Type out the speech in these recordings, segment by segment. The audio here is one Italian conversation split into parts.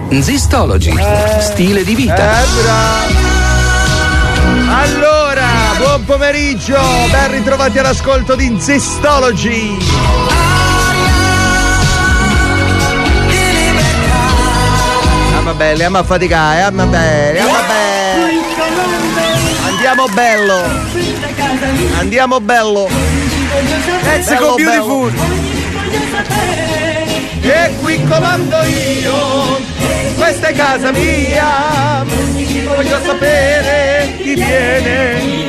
Zistology, stile di vita. Allora, buon pomeriggio, ben ritrovati all'ascolto di Zistology. Belli, a faticare, andiamo bello. Let's go beautiful. E qui comando io, questa è casa mia, voglio sapere chi viene.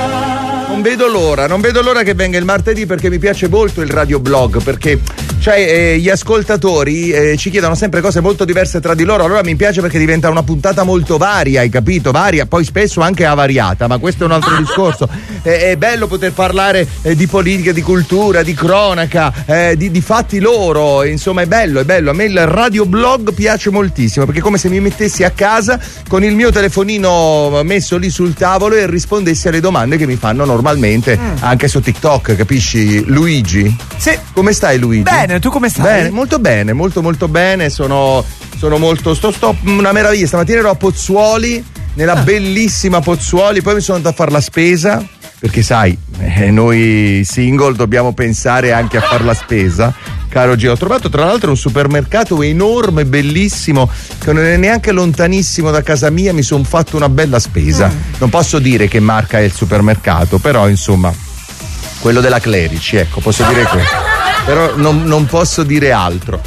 Non vedo l'ora che venga il martedì, perché mi piace molto il radioblog, perché gli ascoltatori ci chiedono sempre cose molto diverse tra di loro, allora mi piace perché diventa una puntata molto varia, hai capito? Varia, poi spesso anche avariata, ma questo è un altro discorso. È bello poter parlare di politica, di cultura, di cronaca, di fatti loro, insomma è bello. A me il radioblog piace moltissimo, perché è come se mi mettessi a casa con il mio telefonino messo lì sul tavolo e rispondessi alle domande che mi fanno normalmente anche su TikTok, capisci? Luigi? Sì. Come stai, Luigi? Bene, tu come stai? Bene, molto bene, sono molto, sto una meraviglia. Stamattina ero a Pozzuoli, nella bellissima Pozzuoli, poi mi sono andato a fare la spesa, perché sai, noi single dobbiamo pensare anche a fare la spesa. Caro Gio, ho trovato tra l'altro un supermercato enorme, bellissimo, che non è neanche lontanissimo da casa mia, mi sono fatto una bella spesa. Non posso dire che marca è il supermercato, però insomma, quello della Clerici, ecco, posso dire questo. Però non posso dire altro.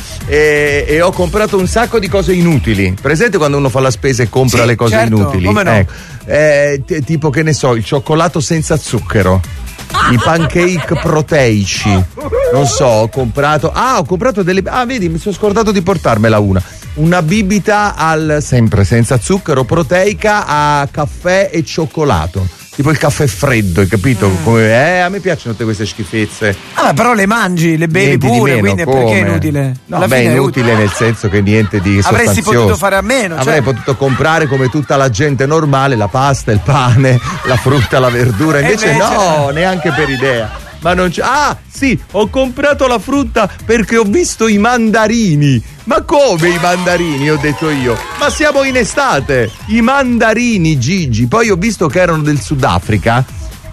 E ho comprato un sacco di cose inutili. Presente quando uno fa la spesa e compra le cose inutili? Come no? Tipo, che ne so, il cioccolato senza zucchero, i pancake proteici, non so, ho comprato delle, vedi, mi sono scordato di portarmela una bibita sempre senza zucchero, proteica a caffè e cioccolato, tipo il caffè freddo, hai capito? Come, a me piacciono tutte queste schifezze. Però le mangi, le bevi pure, quindi perché è inutile? No, è inutile nel senso che niente di sostanzioso. Avresti potuto fare a meno. Avrei potuto comprare come tutta la gente normale la pasta, il pane, la frutta, la verdura, invece no, neanche per idea. Ma non c'è. Sì, ho comprato la frutta perché ho visto i mandarini. Ma come i mandarini? Ho detto io. Ma siamo in estate. I mandarini, Gigi. Poi ho visto che erano del Sudafrica,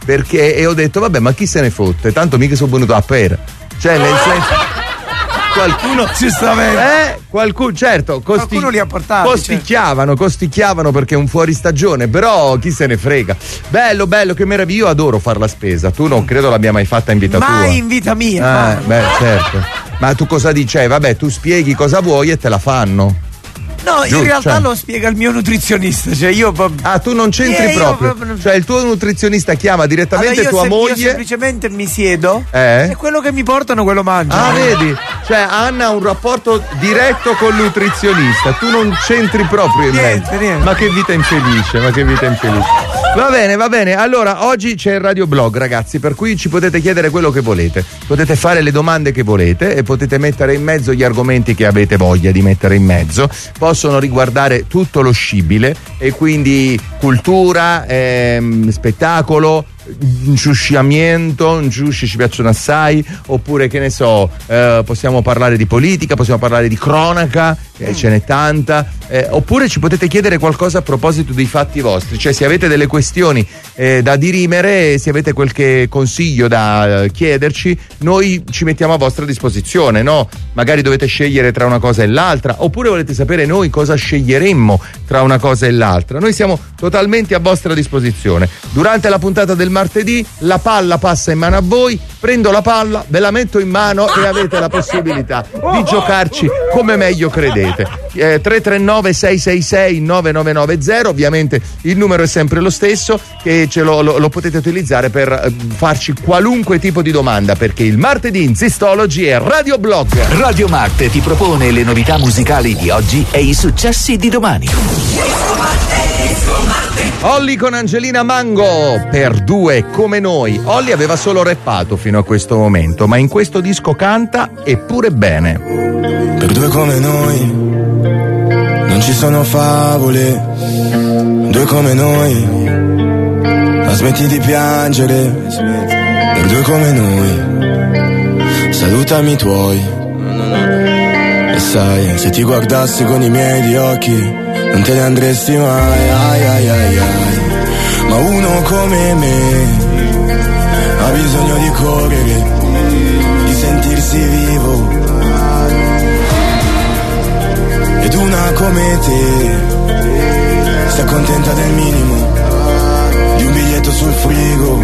e ho detto vabbè, ma chi se ne fotte? Tanto mica sono venuto a per. Cioè, nel senso, qualcuno giustamente qualcuno, certo, qualcuno li ha portati, costicchiavano perché è un fuori stagione, però chi se ne frega. Bello, che meraviglia. Io adoro fare la spesa. Tu non credo l'abbia mai fatta in vita tua. Mai in vita mia. Certo. Ma tu cosa dici? Vabbè, tu spieghi cosa vuoi e te la fanno. No, in realtà lo spiega il mio nutrizionista, cioè io tu non c'entri proprio. Cioè il tuo nutrizionista chiama direttamente tua moglie. Io semplicemente mi siedo e quello che mi portano quello mangio. Vedi? Cioè Anna ha un rapporto diretto col nutrizionista, tu non c'entri proprio in mezzo. Niente. Ma che vita infelice. Va bene. Allora, oggi c'è il radioblog, ragazzi, per cui ci potete chiedere quello che volete. Potete fare le domande che volete e potete mettere in mezzo gli argomenti che avete voglia di mettere in mezzo. Possono riguardare tutto lo scibile, e quindi cultura, spettacolo, inciusciamento, ci piacciono assai, oppure che ne so, possiamo parlare di politica, possiamo parlare di cronaca, ce n'è tanta, oppure ci potete chiedere qualcosa a proposito dei fatti vostri, cioè se avete delle questioni da dirimere, se avete qualche consiglio da chiederci, noi ci mettiamo a vostra disposizione, no? Magari dovete scegliere tra una cosa e l'altra, oppure volete sapere noi cosa sceglieremmo tra una cosa e l'altra. Noi siamo totalmente a vostra disposizione. Durante la puntata del martedì la palla passa in mano a voi, prendo la palla, ve la metto in mano e avete la possibilità di giocarci come meglio credete. 339 666 9990, ovviamente il numero è sempre lo stesso, che lo potete utilizzare per farci qualunque tipo di domanda, perché il martedì in Zistology è radioblog. Radio Marte ti propone le novità musicali di oggi e i successi di domani. Olly con Angelina Mango, per due come noi. Olly aveva solo rappato fino a questo momento, ma in questo disco canta, eppure bene. Per due come noi non ci sono favole, due come noi, ma smetti di piangere. Per due come noi, salutami i tuoi, E sai, se ti guardassi con i miei di occhi non te ne andresti mai, ai ai ai ai. Ma uno come me ha bisogno di correre, di sentirsi vivo. Ed una come te sta contenta del minimo, di un biglietto sul frigo.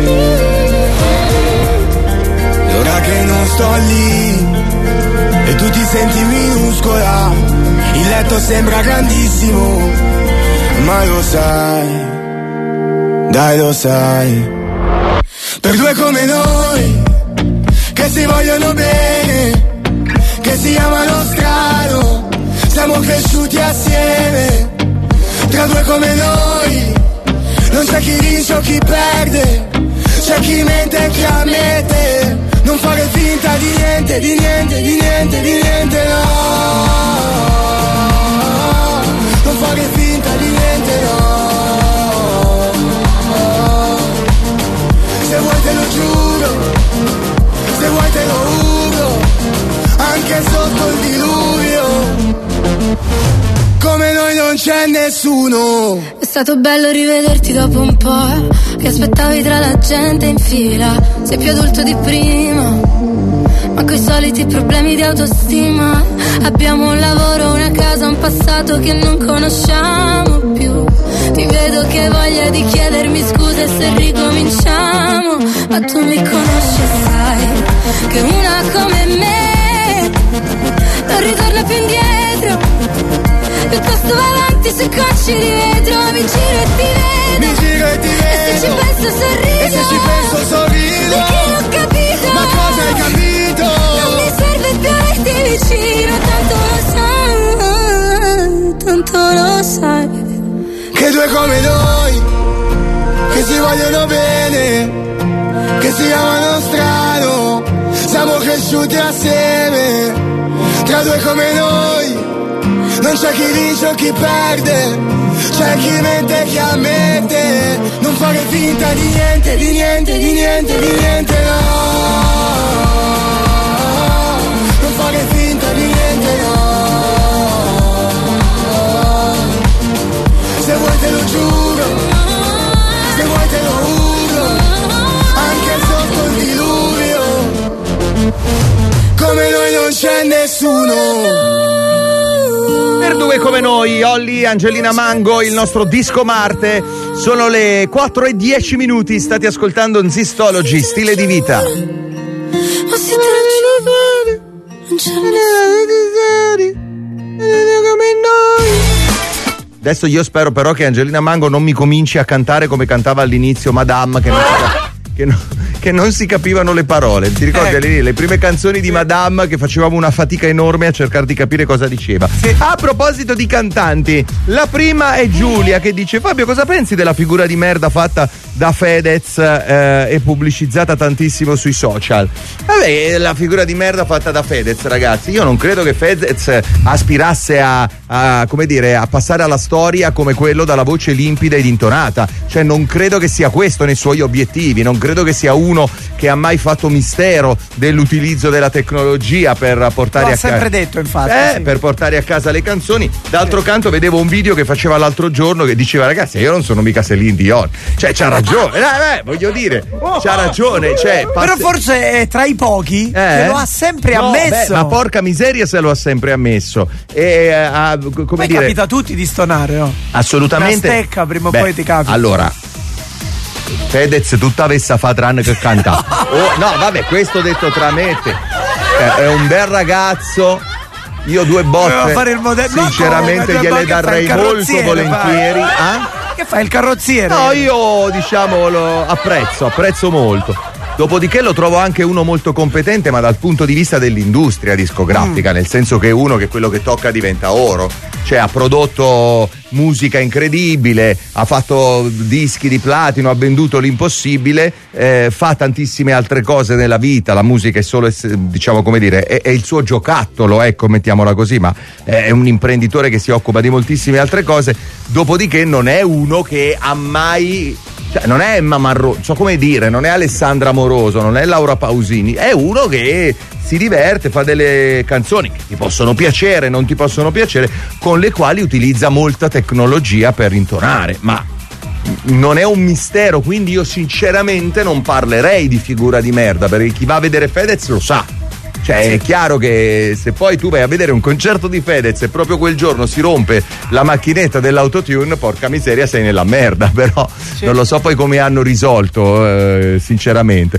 E ora che non sto lì e tu ti senti minuscola, il letto sembra grandissimo, ma lo sai, dai lo sai. Per due come noi, che si vogliono bene, che si amano strano, siamo cresciuti assieme. Tra due come noi, non c'è chi vince o chi perde, c'è chi mente e chi ammette. Non fare finta di niente, di niente, di niente, di niente, no. Non fare finta di niente, no. Se vuoi te lo giuro, se vuoi te lo uso, anche sotto il diluvio. Come noi non c'è nessuno. È stato bello rivederti dopo un po', che aspettavi tra la gente in fila. Sei più adulto di prima, ma coi soliti problemi di autostima. Abbiamo un lavoro, una casa, un passato che non conosciamo più. Ti vedo che hai voglia di chiedermi scuse se ricominciamo, ma tu mi conosci e sai che una come me non ritorna più indietro. Piuttosto va avanti su cocci di vetro. Mi giro e ti vedo, mi giro e ti vedo, e se ci penso sorrido, e se ci penso sorrido. Perché non ho capito, ma cosa hai capito? Non mi serve più averti vicino, tanto lo sai. Che due come noi, che si vogliono bene, che si amano strano, siamo cresciuti assieme. Tra due come noi, non c'è chi vince o chi perde, c'è chi mente e chi ammette. Non fare finta di niente, di niente, di niente, di niente, no. Non fare finta di niente, no. Se vuoi te lo giuro, se vuoi te lo uso, anche sotto il diluvio. Come noi non c'è nessuno. Per due come noi, Olly, Angelina Mango, il nostro disco Marte. Sono le 4:10, state ascoltando Zistology, stile di vita. Adesso io spero però che Angelina Mango non mi cominci a cantare come cantava all'inizio Madame, che non si capivano le parole. Ti ricordi le prime canzoni di Madame che facevamo una fatica enorme a cercare di capire cosa diceva? Sì. A proposito di cantanti, la prima è Giulia che dice: Fabio, cosa pensi della figura di merda fatta da Fedez e pubblicizzata tantissimo sui social? Vabbè, la figura di merda fatta da Fedez, ragazzi, io non credo che Fedez aspirasse a come dire, a passare alla storia come quello dalla voce limpida ed intonata. Cioè non credo che sia questo nei suoi obiettivi, non credo che sia uno che ha mai fatto mistero dell'utilizzo della tecnologia per portare a casa. L'ha sempre detto, infatti. Sì. Per portare a casa le canzoni. D'altro canto vedevo un video che faceva l'altro giorno che diceva: ragazzi, io non sono mica Celine Dion. Cioè c'ha ragione, voglio dire, c'ha ragione. Cioè, però forse è tra i pochi che lo ha sempre ammesso. Ma porca miseria se lo ha sempre ammesso. Come poi dire, capita a tutti di stonare, no? Assolutamente. Una stecca prima o poi ti capita. Allora, Fedez tutta avessa fa tranne che canta. No, vabbè, questo detto tra me e te. È un bel ragazzo. Io due botte fare il sinceramente gliele darei molto volentieri. Che fai, il carrozziere? No, io diciamo lo apprezzo molto. Dopodiché lo trovo anche uno molto competente, ma dal punto di vista dell'industria discografica, nel senso che è uno che quello che tocca diventa oro. Cioè ha prodotto musica incredibile, ha fatto dischi di platino, ha venduto l'impossibile, fa tantissime altre cose nella vita. La musica è solo, diciamo, come dire, è il suo giocattolo, ecco, mettiamola così, ma è un imprenditore che si occupa di moltissime altre cose. Dopodiché non è uno che ha mai Cioè, non è Emma Marrone, so come dire, non è Alessandra Moroso, non è Laura Pausini, è uno che si diverte, fa delle canzoni che ti possono piacere, non ti possono piacere, con le quali utilizza molta tecnologia per intonare, ma non è un mistero, quindi io sinceramente non parlerei di figura di merda, perché chi va a vedere Fedez lo sa. Cioè è chiaro che se poi tu vai a vedere un concerto di Fedez e proprio quel giorno si rompe la macchinetta dell'autotune, porca miseria, sei nella merda, però non lo so poi come hanno risolto, sinceramente.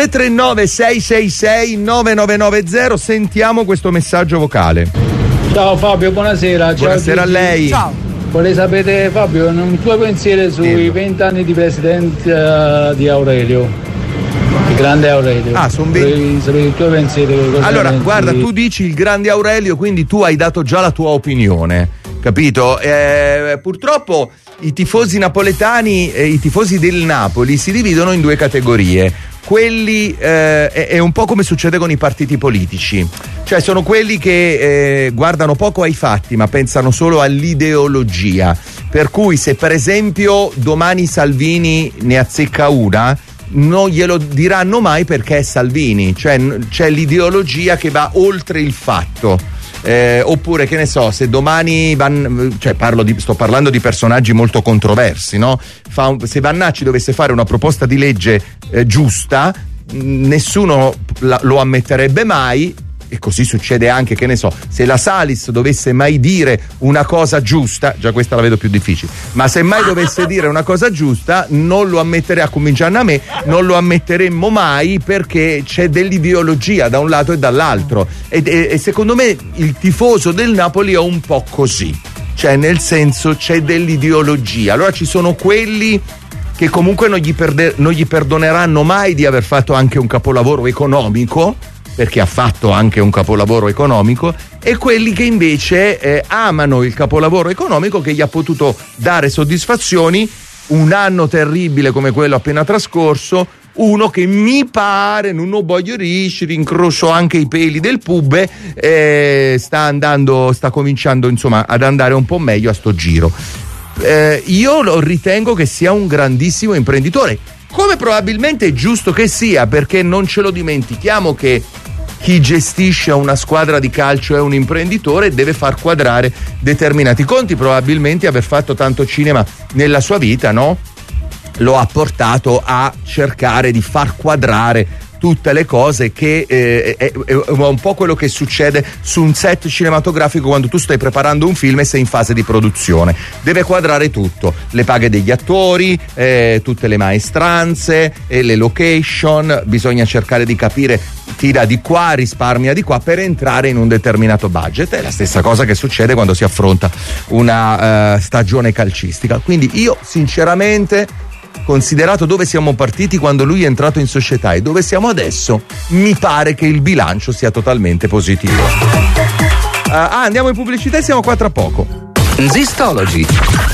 339-666-9990, sentiamo questo messaggio vocale. Ciao Fabio, buonasera. Buonasera a lei. Ciao. Vorrei sapere, Fabio, un tuo pensiero sui 20 anni di presidente di Aurelio. Il grande Aurelio. Sono 20. Vorrei sapere il tuo pensiero. Allora, guarda, tu dici il grande Aurelio, quindi tu hai dato già la tua opinione, capito? Purtroppo i tifosi napoletani e i tifosi del Napoli si dividono in due categorie. Quelli è un po' come succede con i partiti politici, cioè sono quelli che guardano poco ai fatti ma pensano solo all'ideologia, per cui se per esempio domani Salvini ne azzecca una non glielo diranno mai perché è Salvini, cioè c'è l'ideologia che va oltre il fatto. Oppure che ne so, se domani sto parlando di personaggi molto controversi, no? Se Vannacci dovesse fare una proposta di legge giusta, nessuno lo ammetterebbe mai. E così succede anche, che ne so, se la Salis dovesse mai dire una cosa giusta, già questa la vedo più difficile, ma se mai dovesse dire una cosa giusta non lo ammetterei, a cominciare da me, non lo ammetteremmo mai, perché c'è dell'ideologia da un lato e dall'altro, e secondo me il tifoso del Napoli è un po' così, cioè nel senso c'è dell'ideologia. Allora ci sono quelli che comunque non gli perdoneranno mai di aver fatto anche un capolavoro economico, perché ha fatto anche un capolavoro economico, e quelli che invece amano il capolavoro economico che gli ha potuto dare soddisfazioni, un anno terribile come quello appena trascorso, uno che mi pare, non lo voglio riuscire, incrocio anche i peli del pube, sta cominciando insomma ad andare un po' meglio a sto giro. Io lo ritengo che sia un grandissimo imprenditore, come probabilmente è giusto che sia, perché non ce lo dimentichiamo che chi gestisce una squadra di calcio è un imprenditore e deve far quadrare determinati conti. Probabilmente aver fatto tanto cinema nella sua vita, no? Lo ha portato a cercare di far quadrare tutte le cose, che è un po' quello che succede su un set cinematografico quando tu stai preparando un film e sei in fase di produzione. Deve quadrare tutto, le paghe degli attori, tutte le maestranze, le location, bisogna cercare di capire, tira di qua, risparmia di qua per entrare in un determinato budget. È la stessa cosa che succede quando si affronta una stagione calcistica. Quindi io sinceramente, considerato dove siamo partiti quando lui è entrato in società e dove siamo adesso, mi pare che il bilancio sia totalmente positivo. Andiamo in pubblicità e siamo qua tra poco. Zistology.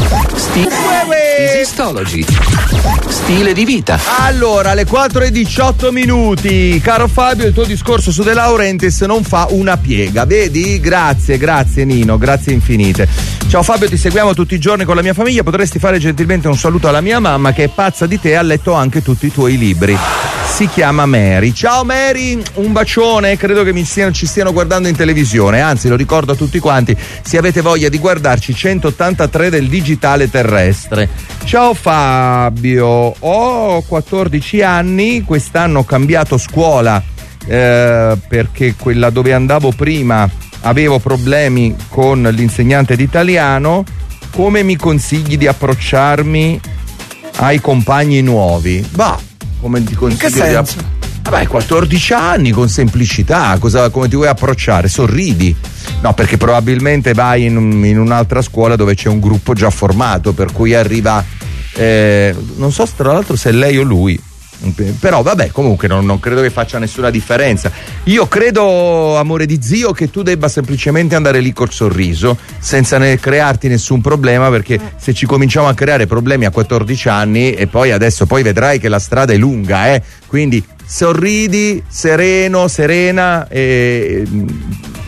Zistology. Stile di vita. Allora, alle 4:18, caro Fabio, il tuo discorso su De Laurentiis non fa una piega, vedi? Grazie Nino, grazie infinite. Ciao Fabio, ti seguiamo tutti i giorni con la mia famiglia, potresti fare gentilmente un saluto alla mia mamma che è pazza di te e ha letto anche tutti i tuoi libri. Si chiama Mary. Ciao Mary, un bacione, credo che ci stiano guardando in televisione, anzi lo ricordo a tutti quanti, se avete voglia di guardarci, 183 del digitale terrestre. Ciao Fabio, ho 14 anni, quest'anno ho cambiato scuola perché quella dove andavo prima avevo problemi con l'insegnante di italiano. Come mi consigli di approcciarmi ai compagni nuovi? Come ti consiglio? In che senso? Vabbè, 14 anni, con semplicità, come ti vuoi approcciare? Sorridi. No, perché probabilmente vai in un'altra scuola dove c'è un gruppo già formato, per cui arriva non so tra l'altro se è lei o lui, però vabbè, comunque non credo che faccia nessuna differenza. Io credo, amore di zio, che tu debba semplicemente andare lì col sorriso, senza crearti nessun problema, perché se ci cominciamo a creare problemi a 14 anni e poi vedrai che la strada è lunga, quindi sorridi, serena,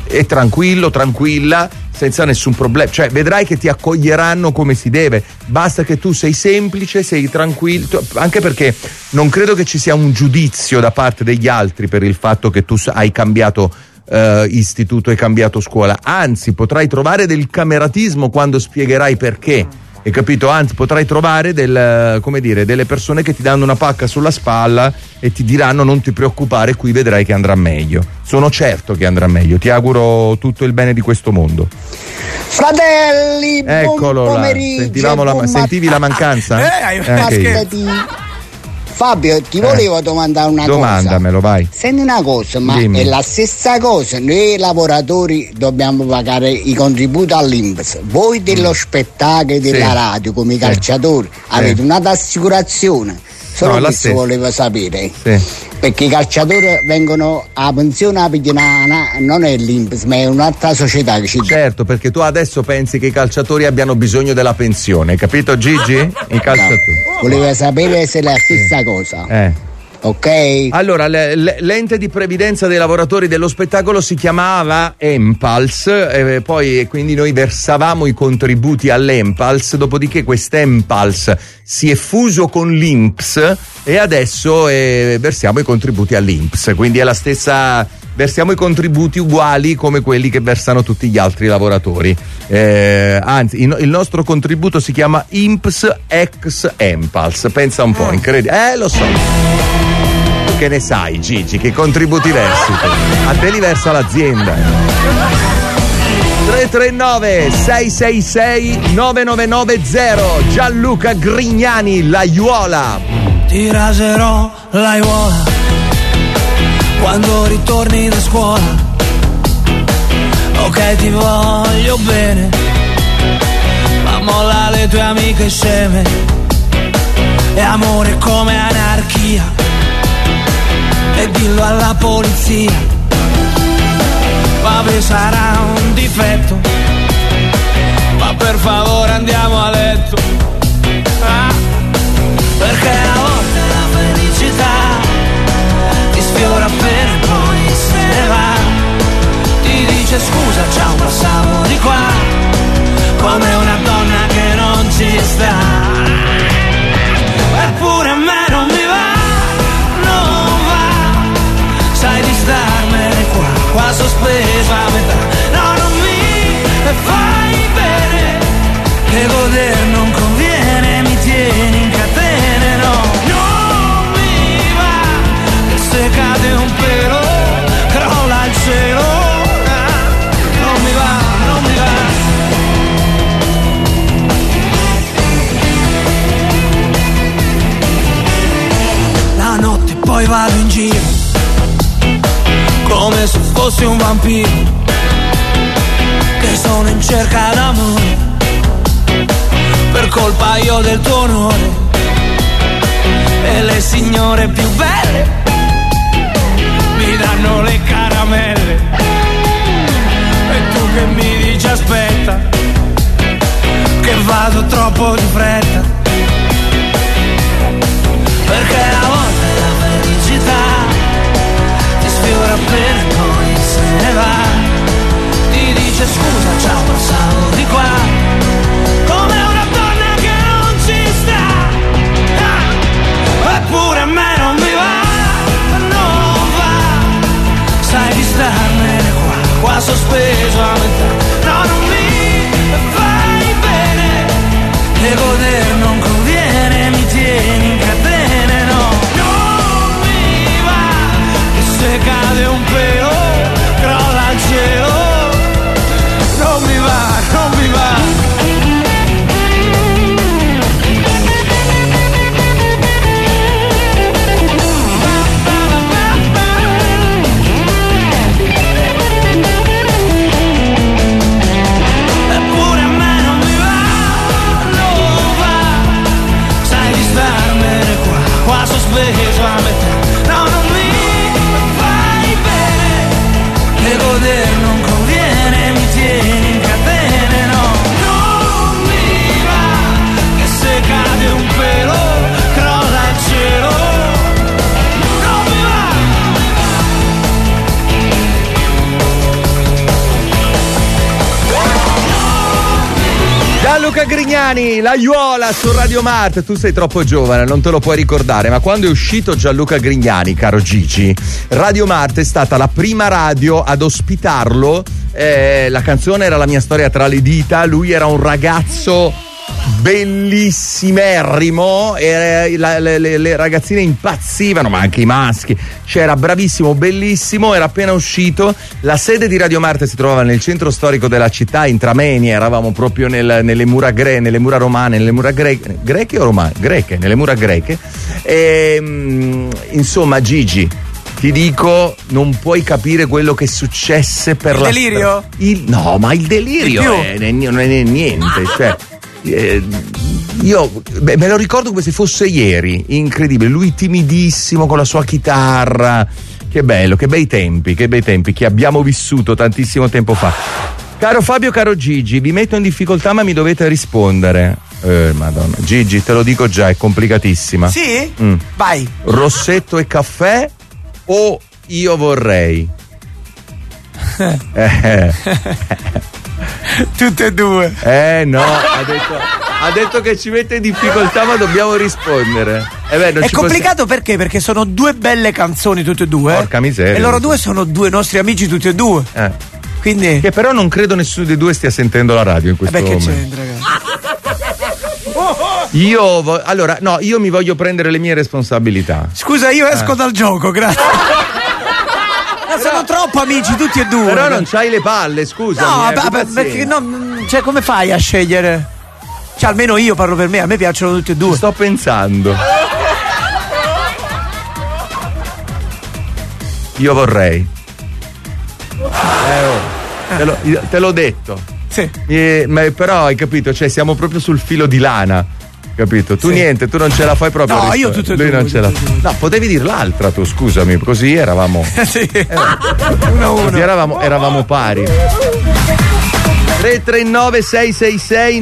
è tranquillo, tranquilla, senza nessun problema, cioè vedrai che ti accoglieranno come si deve, basta che tu sei semplice, sei tranquillo, anche perché non credo che ci sia un giudizio da parte degli altri per il fatto che tu hai cambiato istituto, hai cambiato scuola, anzi potrai trovare del cameratismo quando spiegherai perché. Hai capito? Anzi, potrai trovare delle persone che ti danno una pacca sulla spalla e ti diranno non ti preoccupare, qui vedrai che andrà meglio. Sono certo che andrà meglio, ti auguro tutto il bene di questo mondo. Fratelli, eccolo buon pomeriggio. Sentivi la mancanza? Fabio, ti volevo domandare una cosa. Domandamelo, vai. Senti una cosa, ma dimmi. È la stessa cosa, noi lavoratori dobbiamo pagare i contributi all'INPS, voi dello spettacolo della radio come i calciatori avete un'assicurazione, solo questo volevo sapere, perché i calciatori vengono a pensione non è l'INPS ma è un'altra società che ci dà. Certo, perché tu adesso pensi che i calciatori abbiano bisogno della pensione, capito Gigi? I calciatori. Volevo sapere se è la stessa cosa. Ok. Allora, l'ente di previdenza dei lavoratori dello spettacolo si chiamava Empals, poi quindi noi versavamo i contributi all'Empals, dopodiché quest'Empals si è fuso con l'INPS e adesso versiamo i contributi all'INPS, quindi è la stessa, versiamo i contributi uguali come quelli che versano tutti gli altri lavoratori, anzi il nostro contributo si chiama INPS ex Empals, pensa un po', incredibile, lo so. Che ne sai Gigi, che contributi versi? A te li versa l'azienda. 339 666 9990 Gianluca Grignani, l'aiuola. Ti raserò l'aiuola quando ritorni da scuola. Ok, ti voglio bene, ma molla le tue amiche sceme. E amore come anarchia, e dillo alla polizia. Vabbè, sarà un difetto, ma per favore andiamo a letto, perché a volte la felicità ti sfiora appena e poi se ne va, ti dice scusa ciao passavo di qua, come una donna che non ci sta, eppure a me non mi va, sai di starmene qua sospeso a metà. No, non mi fai bene, che goder non conviene, mi tieni in catene, no, non mi va, che se cade un pelo crolla il cielo, non mi va, non mi va. La notte poi vado in giro come se fossi un vampiro, che sono in cerca d'amore, per colpa io del tuo onore, e le signore più belle mi danno le caramelle, e tu che mi dici aspetta, che vado troppo di fretta, perché a volte la felicità sfiora appena e poi se ne va, ti dice scusa ciao passavo di qua, come una donna che non ci sta, eppure a me non mi va, non va, sai di starmene qua sospeso a metà, no non mi fai bene, che goder Gianluca Grignani, l'aiuola su Radio Mart. Tu sei troppo giovane, non te lo puoi ricordare, ma quando è uscito Gianluca Grignani, caro Gigi, Radio Mart è stata la prima radio ad ospitarlo. La canzone era La mia storia tra le dita. Lui era un ragazzo bellissimerrimo, le ragazzine impazzivano, ma anche i maschi. C'era bravissimo, bellissimo, era appena uscito. La sede di Radio Mart si trovava nel centro storico della città, in Trameni. Eravamo proprio nelle mura romane, nelle mura greche o romane? Greche, nelle mura greche. Insomma, Gigi, ti dico, non puoi capire quello che successe per il delirio? No, ma il delirio non è niente, cioè. Io me lo ricordo come se fosse ieri, incredibile, lui timidissimo con la sua chitarra. Che bello, che bei tempi che abbiamo vissuto tantissimo tempo fa. Caro Fabio, caro Gigi, vi metto in difficoltà ma mi dovete rispondere. Madonna, Gigi, te lo dico già, è complicatissima. Sì? Vai. Rossetto e caffè o io vorrei? Tutte e due. No, ha detto che ci mette in difficoltà ma dobbiamo rispondere. È complicato perché? Perché sono due belle canzoni tutte e due. Porca miseria. E loro due sono due nostri amici tutti e due. Quindi. Che però non credo nessuno dei due stia sentendo la radio in questo momento. Che c'entra, ragazzi? Io mi voglio prendere le mie responsabilità. Scusa, io esco dal gioco, grazie. Sono troppo amici tutti e due. Però non c'hai le palle, scusa. No, perché cioè come fai a scegliere? Cioè almeno io parlo per me, a me piacciono tutti e due. Sto pensando. Io vorrei. Te l'ho detto. Sì. Però hai capito, cioè siamo proprio sul filo di lana. Capito? Tu niente, tu non ce la fai proprio. No, io tutto e lui due. Non ce la fa. No, potevi dir l'altra tu, scusami, così eravamo. Sì. 1-1. Eravamo pari. 339 666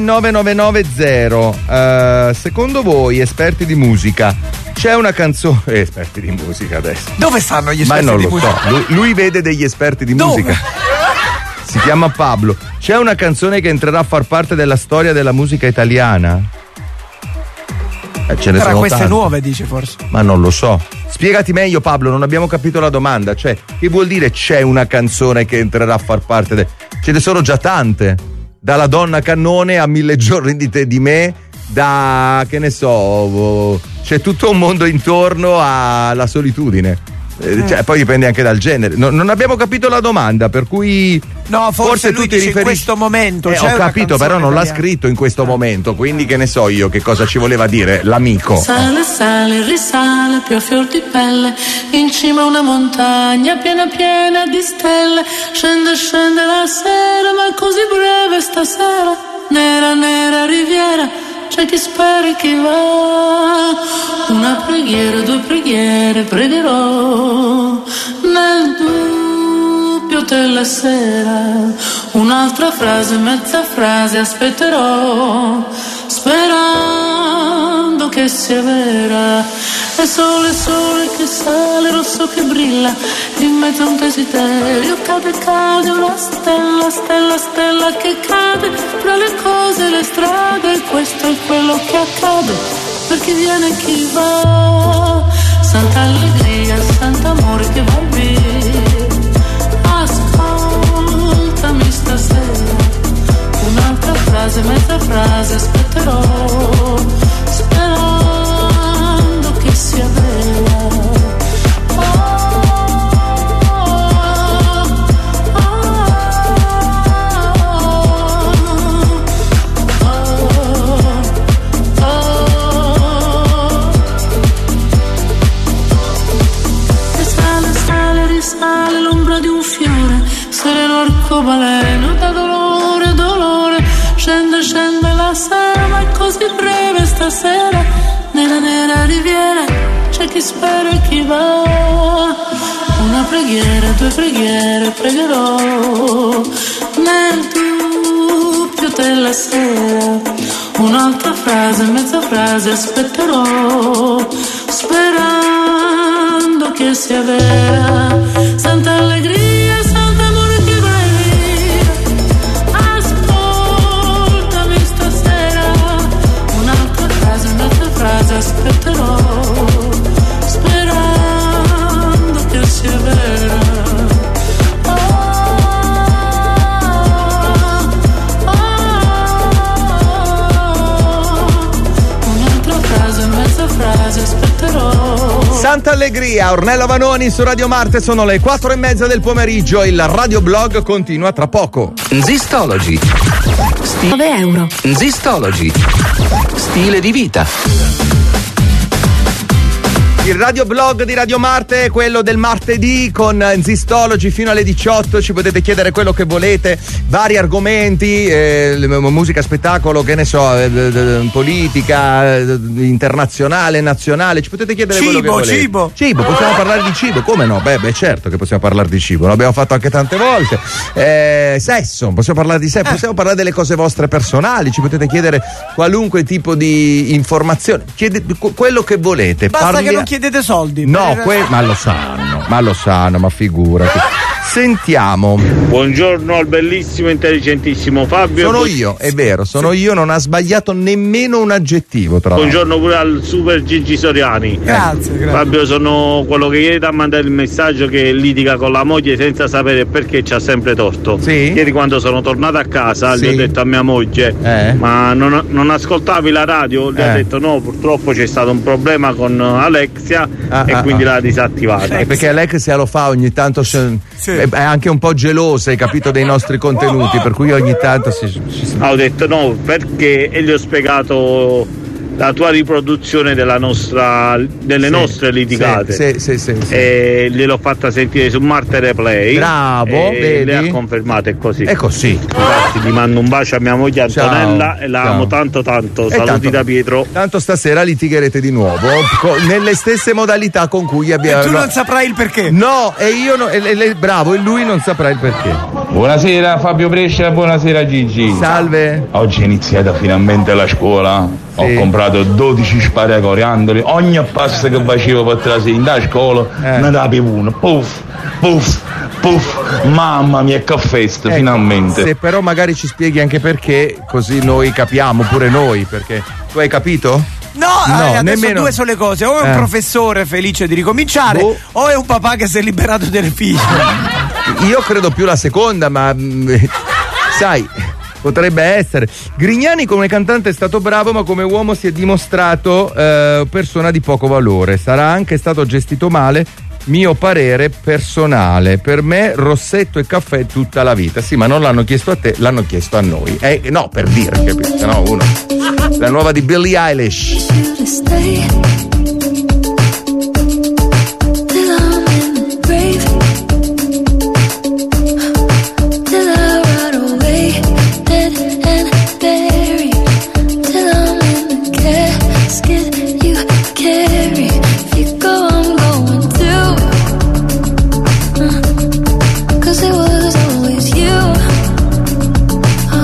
9990. Secondo voi, esperti di musica, c'è una canzone. Esperti di musica adesso. Dove stanno gli esperti di musica? Ma non lo so. Lui vede degli esperti di musica. Si chiama Pablo. C'è una canzone che entrerà a far parte della storia della musica italiana? Ce ne tra sono queste tante. Nuove dice forse. Ma non lo so. Spiegati meglio, Pablo, non abbiamo capito la domanda. Cioè, che vuol dire c'è una canzone che entrerà a far parte ce ne sono già tante. Dalla Donna Cannone a 1000 giorni di me, da che ne so, c'è tutto un mondo intorno alla solitudine. Cioè, poi dipende anche dal genere. Non abbiamo capito la domanda, per cui no, forse lui tu ti dice riferisci in questo momento. Ho capito, però non l'ha scritto in questo momento, quindi che ne so io che cosa ci voleva dire l'amico. Sale, sale, risale, più a fior di pelle, in cima a una montagna piena piena di stelle. Scende, scende la sera, ma così breve stasera. Nera, nera riviera, c'è chi spera e chi va. Una preghiera, due preghiere, pregherò nel dubbio della sera. Un'altra frase, mezza frase, aspetterò, sperando che sia vera. E sole, sole che sale, rosso che brilla, in mezzo a un desiderio cade, cade una stella, stella, stella che cade fra le cose e le strade. Questo è quello che accade per chi viene e chi va. Santa allegria, sant'amore che vai via. Ascoltami stasera, un'altra frase, mezza frase, aspetterò, sperando che sia vera. Risale l'ombra di un fiore, sereno arcobaleno, da dolore a dolore. Scende, scende la sera, ma è così breve stasera. Nella nera riviera c'è chi spera e chi va. Una preghiera, due preghiere, pregherò nel dubbio della sera. Un'altra frase, mezza frase, aspetterò, sperando che sia vera. Santa allegria, sant'amore che vai via. Ascoltami stasera. tanta allegria. Ornella Vanoni su Radio Marte, sono le 4:30 del pomeriggio. Il radioblog continua tra poco. Zistology. 9 euro. Zistology. Stile di vita. Il radioblog di Radio Marte è quello del martedì con Zistology fino alle 18. Ci potete chiedere quello che volete, vari argomenti, musica, spettacolo, che ne so, politica, internazionale, nazionale. Ci potete chiedere quello che volete. Cibo, possiamo parlare di cibo, come no? Beh, certo che possiamo parlare di cibo, l'abbiamo fatto anche tante volte. Sesso, possiamo parlare di sesso, possiamo parlare delle cose vostre personali, ci potete chiedere qualunque tipo di informazione. Chiedete quello che volete. Basta che non chiedete soldi. No, ma lo sanno, ma figurati. Sentiamo. Buongiorno al bellissimo, intelligentissimo Fabio. Sono io, è vero, io, non ha sbagliato nemmeno un aggettivo. Tra Buongiorno pure al super Gigi Soriani. Grazie. Fabio, sono quello che ieri ti ha mandato il messaggio che litiga con la moglie senza sapere perché c'ha sempre torto. Sì? Ieri quando sono tornato a casa gli ho detto a mia moglie ma non ascoltavi la radio? Gli ha detto no, purtroppo c'è stato un problema con Alexia e quindi l'ha disattivata. Perché Alexia lo fa ogni tanto, è anche un po' gelosa, hai capito, dei nostri contenuti, per cui ogni tanto ho detto no, perché e gli ho spiegato la tua riproduzione delle nostre litigate. Sì. E gliel'ho fatta sentire su Marte Replay. Bravo, e lei ha confermato, è così. È così. Infatti gli mando un bacio a mia moglie Antonella e la amo tanto. Saluti da Pietro. Tanto stasera litigherete di nuovo nelle stesse modalità con cui abbiamo. E tu non saprai il perché. No, e io bravo, e lui non saprà il perché. Buonasera Fabio Brescia, buonasera Gigi. Salve. Oggi è iniziata finalmente la scuola. Ho comprato 12 spari a coriandoli. Ogni passo che facevo per trasire da scuola ne davi uno. Puff. Mamma mia, che festa, finalmente. Se però magari ci spieghi anche perché, così noi capiamo pure noi, perché tu hai capito? No, adesso nemmeno. Due sono le cose: o è un professore felice di ricominciare, o è un papà che si è liberato del figlio. Io credo più la seconda, ma sai, potrebbe essere. Grignani come cantante è stato bravo, ma come uomo si è dimostrato persona di poco valore. Sarà anche stato gestito male. Mio parere personale. Per me Rossetto e caffè tutta la vita. Sì, ma non l'hanno chiesto a te, l'hanno chiesto a noi. No, per dire, capito? No, uno. La nuova di Billie Eilish.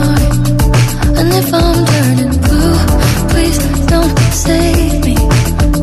If I'm turning blue, please don't save me.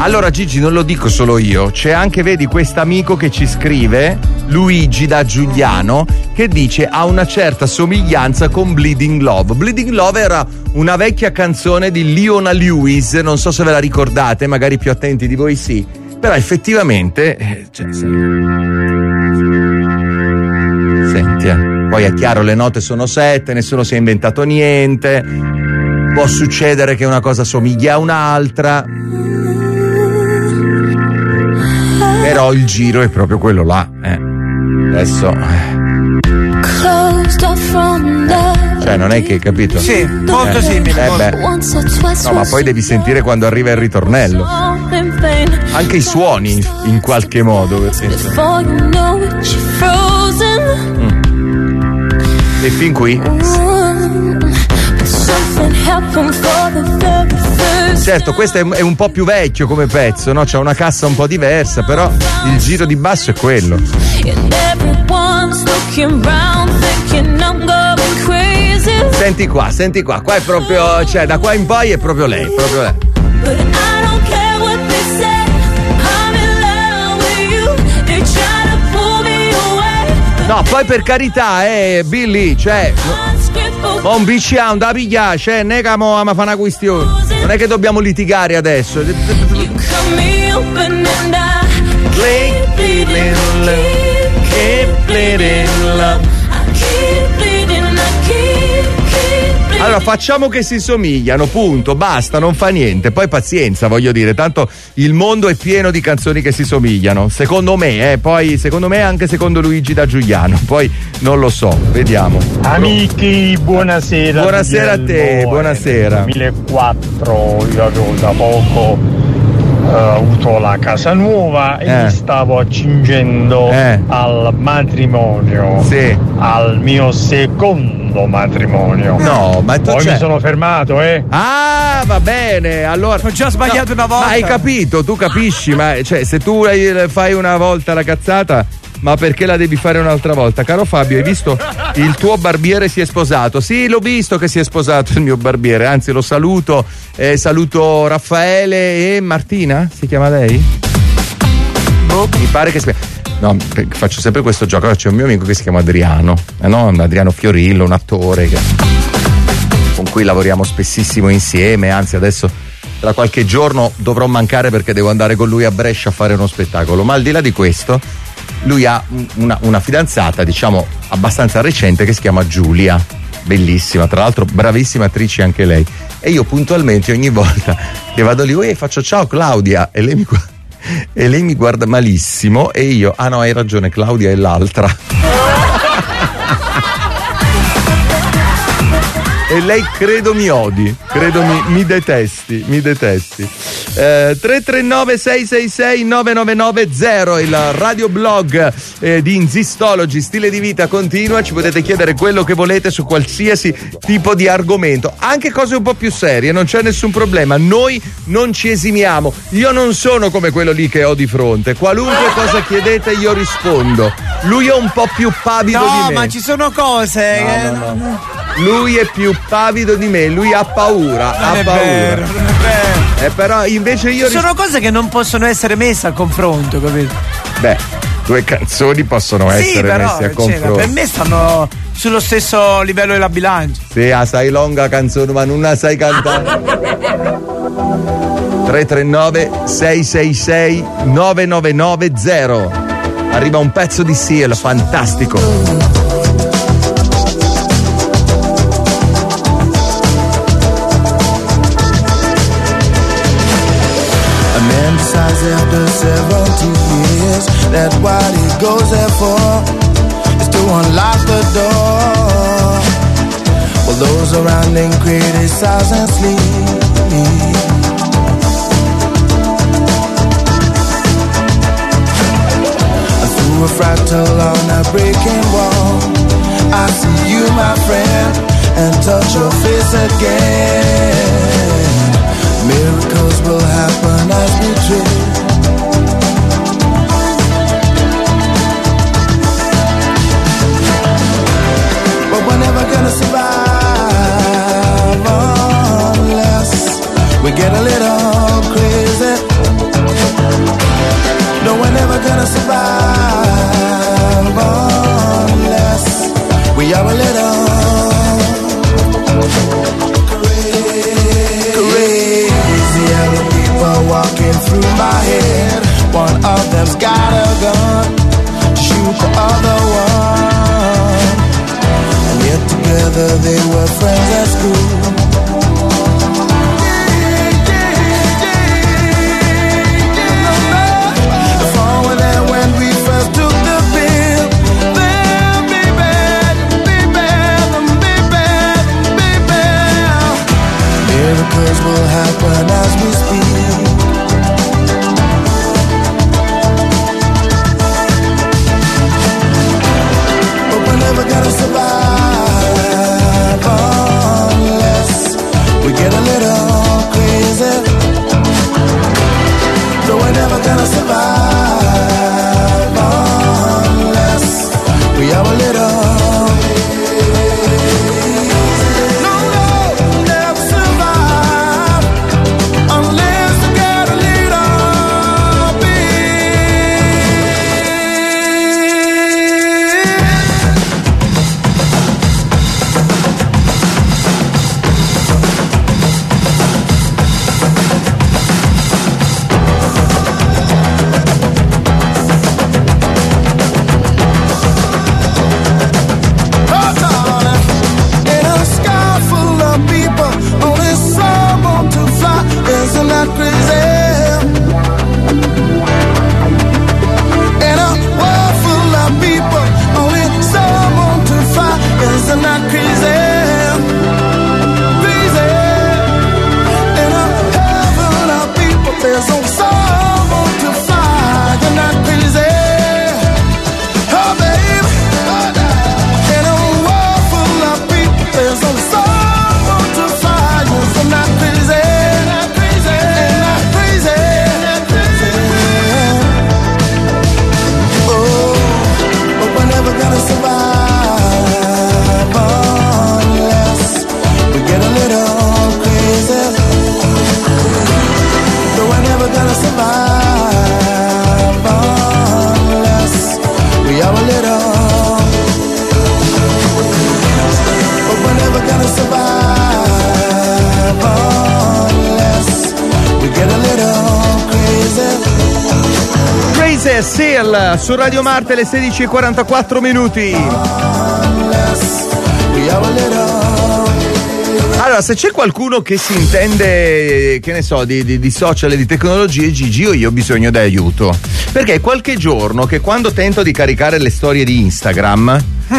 Allora Gigi, non lo dico solo io, c'è anche, vedi, quest'amico che ci scrive, Luigi da Giuliano, che dice ha una certa somiglianza con Bleeding Love. Bleeding Love era una vecchia canzone di Leona Lewis, non so se ve la ricordate, magari più attenti di voi sì, però effettivamente senti, poi è chiaro, le note sono 7, nessuno si è inventato niente, può succedere che una cosa somiglia a un'altra, però il giro è proprio quello là. Adesso cioè non è che, capito? Sì, molto simile. No, ma poi devi sentire quando arriva il ritornello, anche i suoni in qualche modo, e fin qui certo questo è un po' più vecchio come pezzo, no? C'è una cassa un po' diversa, però il giro di basso è quello. Senti qua è proprio, cioè da qua in poi è proprio lei. No, poi per carità, Billy, cioè un bicciao da pigliare, cioè ne camo a fa una questione. Non è che dobbiamo litigare adesso. Allora facciamo che si somigliano, punto, basta, non fa niente. Poi pazienza, voglio dire, tanto il mondo è pieno di canzoni che si somigliano, secondo me, poi secondo me anche secondo Luigi da Giuliano, poi non lo so, vediamo. Amici, buonasera. Buonasera a te, buonasera. Nel 2004 io avevo da poco avuto la casa nuova e mi stavo accingendo al matrimonio, al mio secondo matrimonio. No, ma poi mi sono fermato, Ah, va bene, allora ho già sbagliato una volta. Ma hai capito, tu capisci, ma cioè se tu fai una volta la cazzata, ma perché la devi fare un'altra volta? Caro Fabio, hai visto? Il tuo barbiere si è sposato. Sì, l'ho visto che si è sposato il mio barbiere, anzi lo saluto, saluto Raffaele e Martina, si chiama lei? Mi pare che no, faccio sempre questo gioco. C'è un mio amico che si chiama Adriano, no? Adriano Fiorillo, un attore con cui lavoriamo spessissimo insieme, anzi adesso tra qualche giorno dovrò mancare perché devo andare con lui a Brescia a fare uno spettacolo, ma al di là di questo lui ha una fidanzata, diciamo abbastanza recente, che si chiama Giulia, bellissima, tra l'altro bravissima attrice anche lei, e io puntualmente ogni volta che vado lì faccio ciao Claudia e lei mi guarda malissimo e io no, hai ragione, Claudia è l'altra. E lei credo mi odi, credo mi detesti. 339 666 9990, il radioblog di Insistology, stile di vita continua. Ci potete chiedere quello che volete su qualsiasi tipo di argomento, anche cose un po' più serie, non c'è nessun problema, noi non ci esimiamo. Io non sono come quello lì che ho di fronte, qualunque cosa chiedete io rispondo. Lui è un po' più pavido di me. No, ma ci sono cose no. Lui è più pavido di me, lui ha paura, non è vero. Però invece io ci sono cose che non possono essere messe a confronto, capito? Beh, due canzoni possono essere messe a confronto. Per me stanno sullo stesso livello della bilancia. Sì, sai longa canzone, ma non la sai cantare. 339 666 9990. Arriva un pezzo di Seal fantastico. After 70 years, that's what he goes there for, is to unlock the door. Well, those around him criticize and sleep. Through a fractal on a breaking wall, I see you, my friend, and touch your face again. Miracles will happen as we dream. But we're never gonna survive unless we get a little crazy. not crazy. There's no someone to find. You're not crazy, oh babe. In a world full of people, there's no someone to find. You're not crazy, not crazy, not crazy, not crazy. Oh, but we're never gonna survive unless we get a little crazy. We're never gonna survive unless we are a little. But we're never gonna survive unless we get a little crazy. Crazy Seal su Radio Marte alle 16:44 minuti. Unless we are a little. Allora, se c'è qualcuno che si intende, che ne so, di social e di tecnologie, Gigi, io ho bisogno di aiuto. Perché è qualche giorno che quando tento di caricare le storie di Instagram,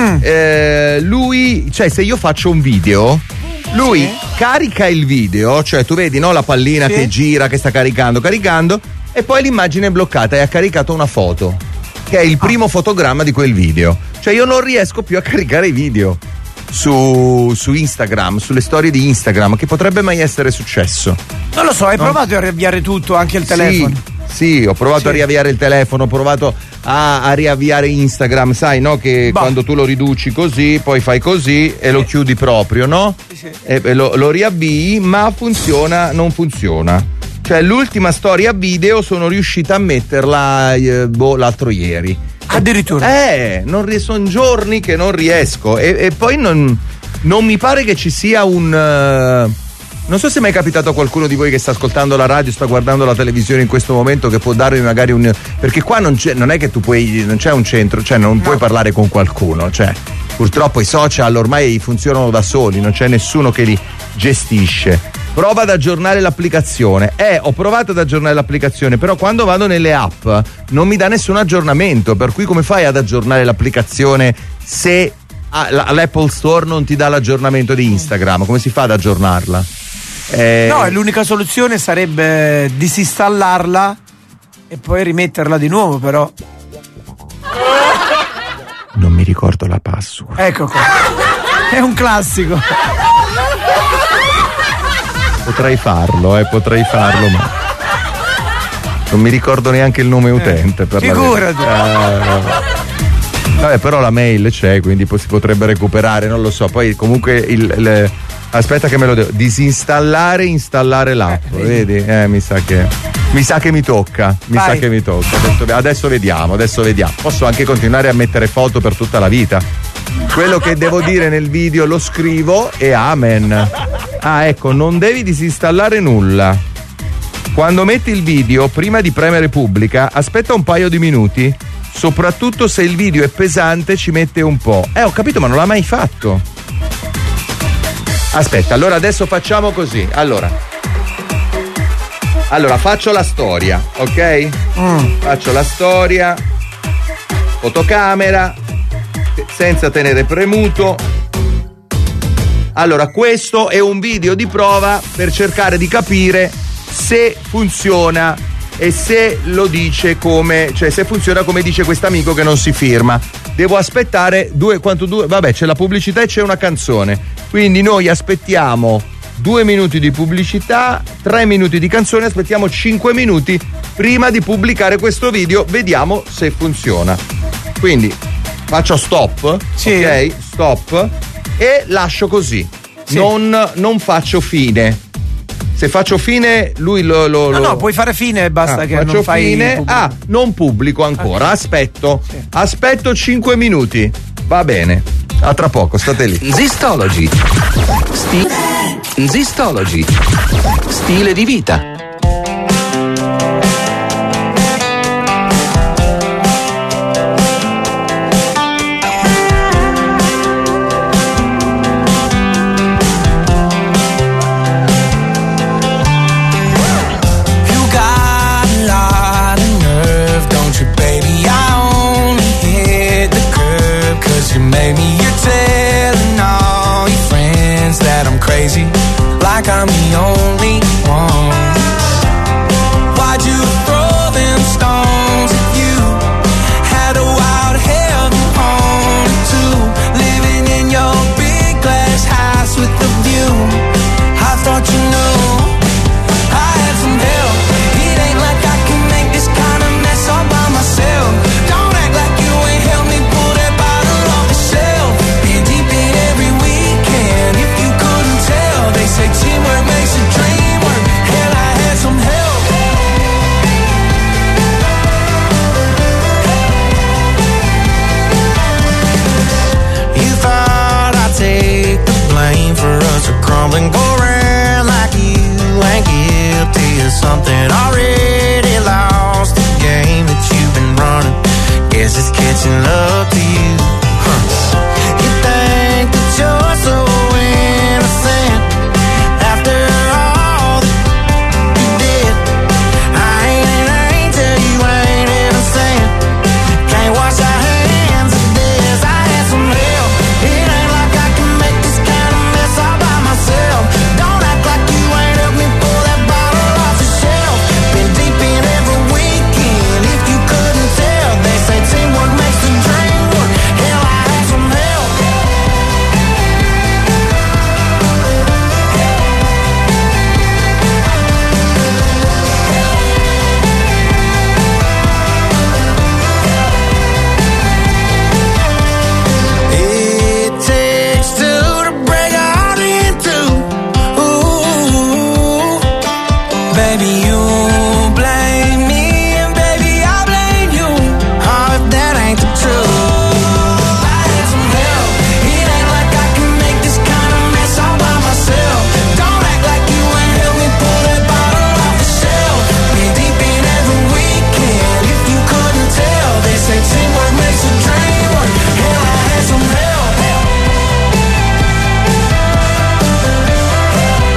lui, cioè se io faccio un video, lui carica il video, cioè tu vedi, no, la pallina che gira, che sta caricando, e poi l'immagine è bloccata e ha caricato una foto, che è il primo fotogramma di quel video. Cioè io non riesco più a caricare i video su Instagram, sulle storie di Instagram, che potrebbe mai essere successo. Non lo so, hai provato a riavviare tutto, anche il telefono? Sì, ho provato a riavviare il telefono, ho provato a riavviare Instagram, sai, no? Che quando tu lo riduci così, poi fai così e lo chiudi proprio, no? Sì. E lo riavvii, ma non funziona. Cioè l'ultima storia video sono riuscita a metterla l'altro ieri. Addirittura? Sono giorni che non riesco e poi non mi pare che ci sia un non so se è mai capitato a qualcuno di voi che sta ascoltando la radio, sta guardando la televisione in questo momento, che può darvi magari perché qua non è che tu non c'è un centro, cioè non puoi parlare con qualcuno, cioè purtroppo i social ormai funzionano da soli, non c'è nessuno che li gestisce. Prova ad aggiornare l'applicazione. Ho provato ad aggiornare l'applicazione, però quando vado nelle app non mi dà nessun aggiornamento, per cui come fai ad aggiornare l'applicazione se l'Apple Store non ti dà l'aggiornamento di Instagram? Come si fa ad aggiornarla? No, l'unica soluzione sarebbe disinstallarla e poi rimetterla di nuovo, però. Non mi ricordo la password. Ecco qua. È un classico. Potrei farlo, ma non mi ricordo neanche il nome utente. Per figurati. Vabbè, però la mail c'è, quindi si potrebbe recuperare, non lo so. Poi comunque aspetta che me lo devo disinstallare, installare l'app, vedi? Mi sa che mi tocca. Adesso vediamo. Posso anche continuare a mettere foto per tutta la vita. Quello che devo dire nel video lo scrivo e amen. Ecco, non devi disinstallare nulla. Quando metti il video, prima di premere pubblica, aspetta un paio di minuti. Soprattutto se il video è pesante, ci mette un po'. Ho capito, ma non l'ha mai fatto. Aspetta, allora adesso facciamo così. Allora faccio la storia, ok? Faccio la storia, fotocamera, senza tenere premuto. Allora, questo è un video di prova per cercare di capire se funziona e se lo dice se funziona come dice quest'amico che non si firma. Devo aspettare vabbè, c'è la pubblicità e c'è una canzone. Quindi noi aspettiamo 2 minuti di pubblicità, 3 minuti di canzone, aspettiamo 5 minuti prima di pubblicare questo video, vediamo se funziona. Quindi faccio stop, ok? Stop e lascio così. Non faccio fine. Se faccio fine, lui No, puoi fare fine e basta che non fai fine. Non pubblico ancora. Aspetto 5 minuti. Va bene. A tra poco, state lì. Zistology. Zistology. Stile di vita. Maybe you're telling all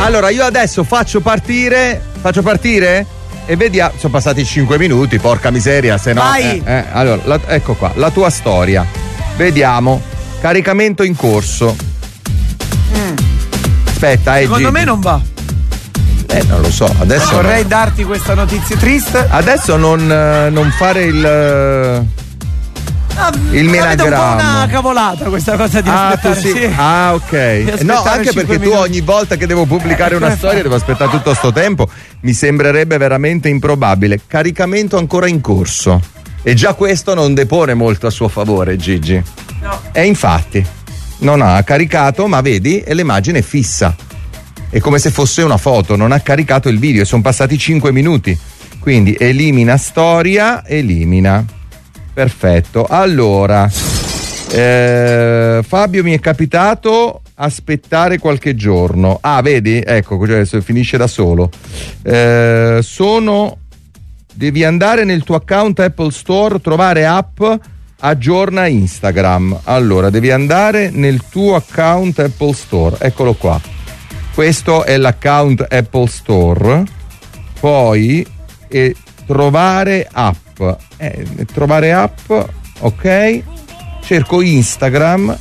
Allora io adesso faccio partire e vediamo. Sono passati 5 minuti, porca miseria, se no. Vai! Allora, ecco qua, la tua storia. Vediamo. Caricamento in corso. Aspetta, secondo me non va. Non lo so, adesso. Vorrei darti questa notizia triste. Adesso non fare il menagramma. È un po' una cavolata questa cosa di aspettare. Sì. Sì. Ok. No, anche perché tu ogni volta che devo pubblicare una storia devo aspettare tutto sto tempo. Mi sembrerebbe veramente improbabile. Caricamento ancora in corso. E già questo non depone molto a suo favore, Gigi. No. E infatti non ha caricato, ma vedi, e l'immagine è fissa. È come se fosse una foto, non ha caricato il video e sono passati 5 minuti. Quindi elimina storia, elimina. Perfetto. Allora, Fabio, mi è capitato aspettare qualche giorno. Ah, vedi? Ecco, adesso finisce da solo. Devi andare nel tuo account Apple Store, trovare app, aggiorna Instagram. Allora, devi andare nel tuo account Apple Store. Eccolo qua. Questo è l'account Apple Store. Poi trovare app. Trovare app, ok. Cerco Instagram.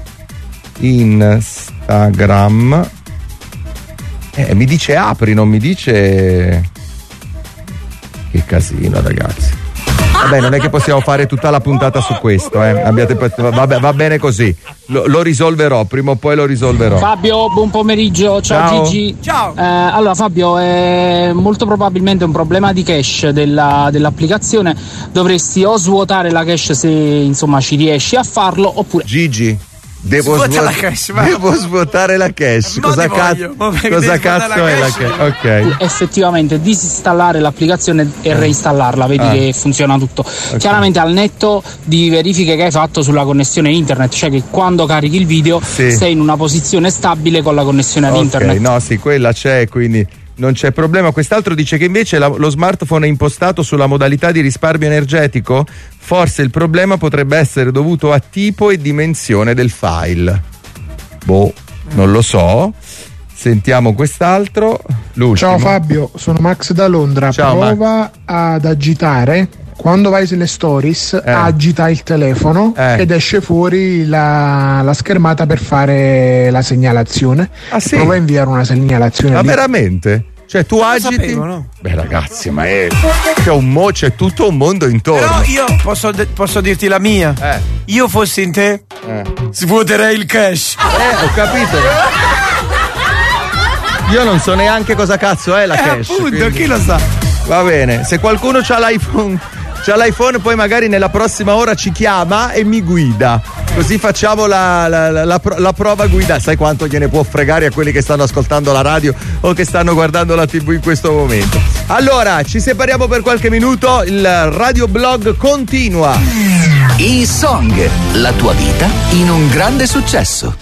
Mi dice apri, non mi dice. Che casino, ragazzi. Vabbè, non è che possiamo fare tutta la puntata su questo, va bene così. Lo risolverò, prima o poi lo risolverò. Fabio, buon pomeriggio. Ciao Gigi. Ciao. Allora Fabio, è molto probabilmente un problema di cache dell'applicazione. Dovresti o svuotare la cache se insomma ci riesci a farlo, oppure Gigi, devo svuotare la cache. Cosa cazzo è la cache? Ok. Effettivamente disinstallare l'applicazione e reinstallarla, vedi che funziona tutto. Okay. Chiaramente al netto di verifiche che hai fatto sulla connessione internet, cioè che quando carichi il video sei in una posizione stabile con la connessione ad internet. No, sì, quella c'è, quindi non c'è problema. Quest'altro dice che invece lo smartphone è impostato sulla modalità di risparmio energetico. Forse il problema potrebbe essere dovuto a tipo e dimensione del file. Non lo so. Sentiamo quest'altro. L'ultimo. Ciao Fabio, sono Max da Londra. Ciao, prova ad agitare. Quando vai sulle stories, agita il telefono ed esce fuori la schermata per fare la segnalazione. Ah, sì? Prova a inviare una segnalazione. Ma veramente? Cioè tu agiti? Sapevo, no? Beh ragazzi, ma c'è tutto un mondo intorno. Però io posso dirti la mia. Io fossi in te, svuoterei il cache. Ho capito. Io non so neanche cosa cazzo è la cache. Appunto, quindi. chi lo sa? Va bene, se qualcuno c'ha l'iPhone, poi magari nella prossima ora ci chiama e mi guida. Così facciamo la prova guida. Sai quanto gliene può fregare a quelli che stanno ascoltando la radio o che stanno guardando la TV in questo momento. Allora, ci separiamo per qualche minuto, il radioblog continua. E-Song, la tua vita in un grande successo.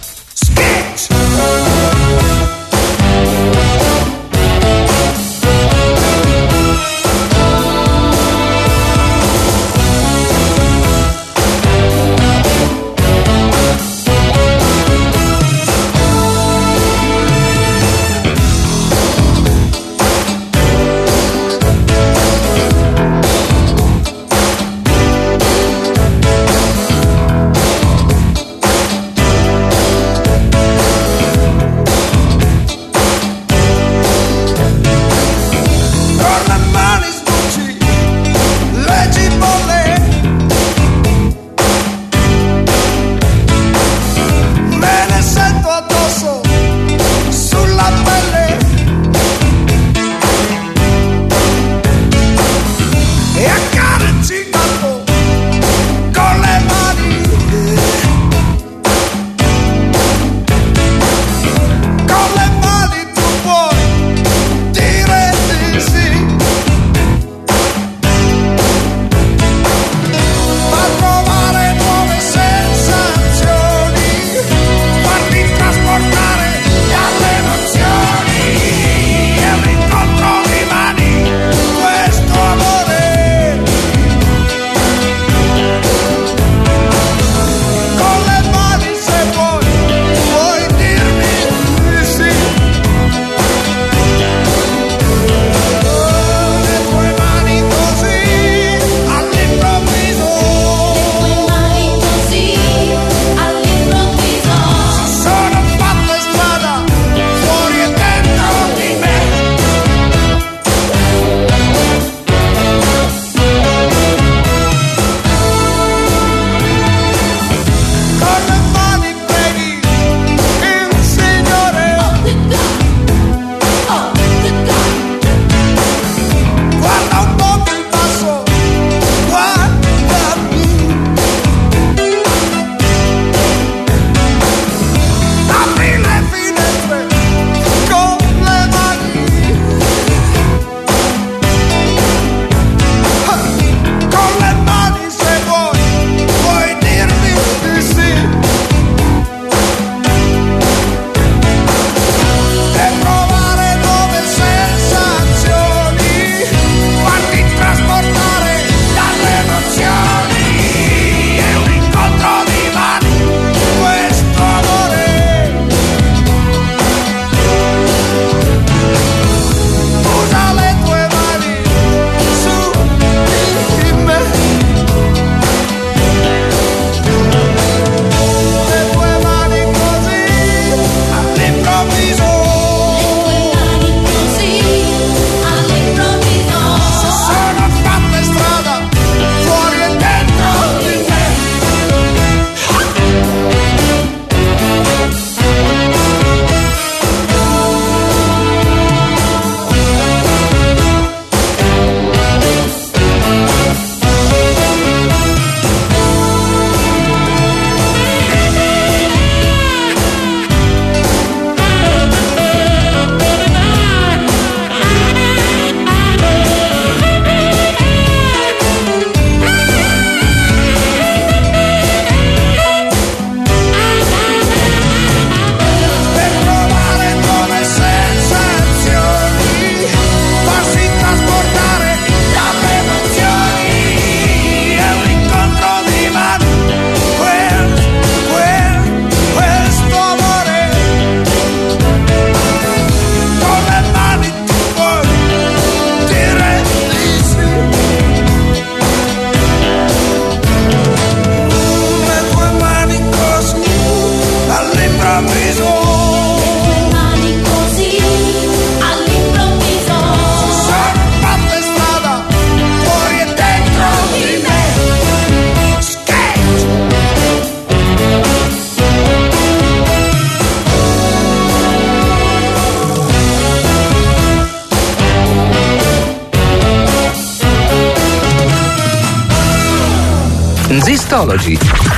Zistology.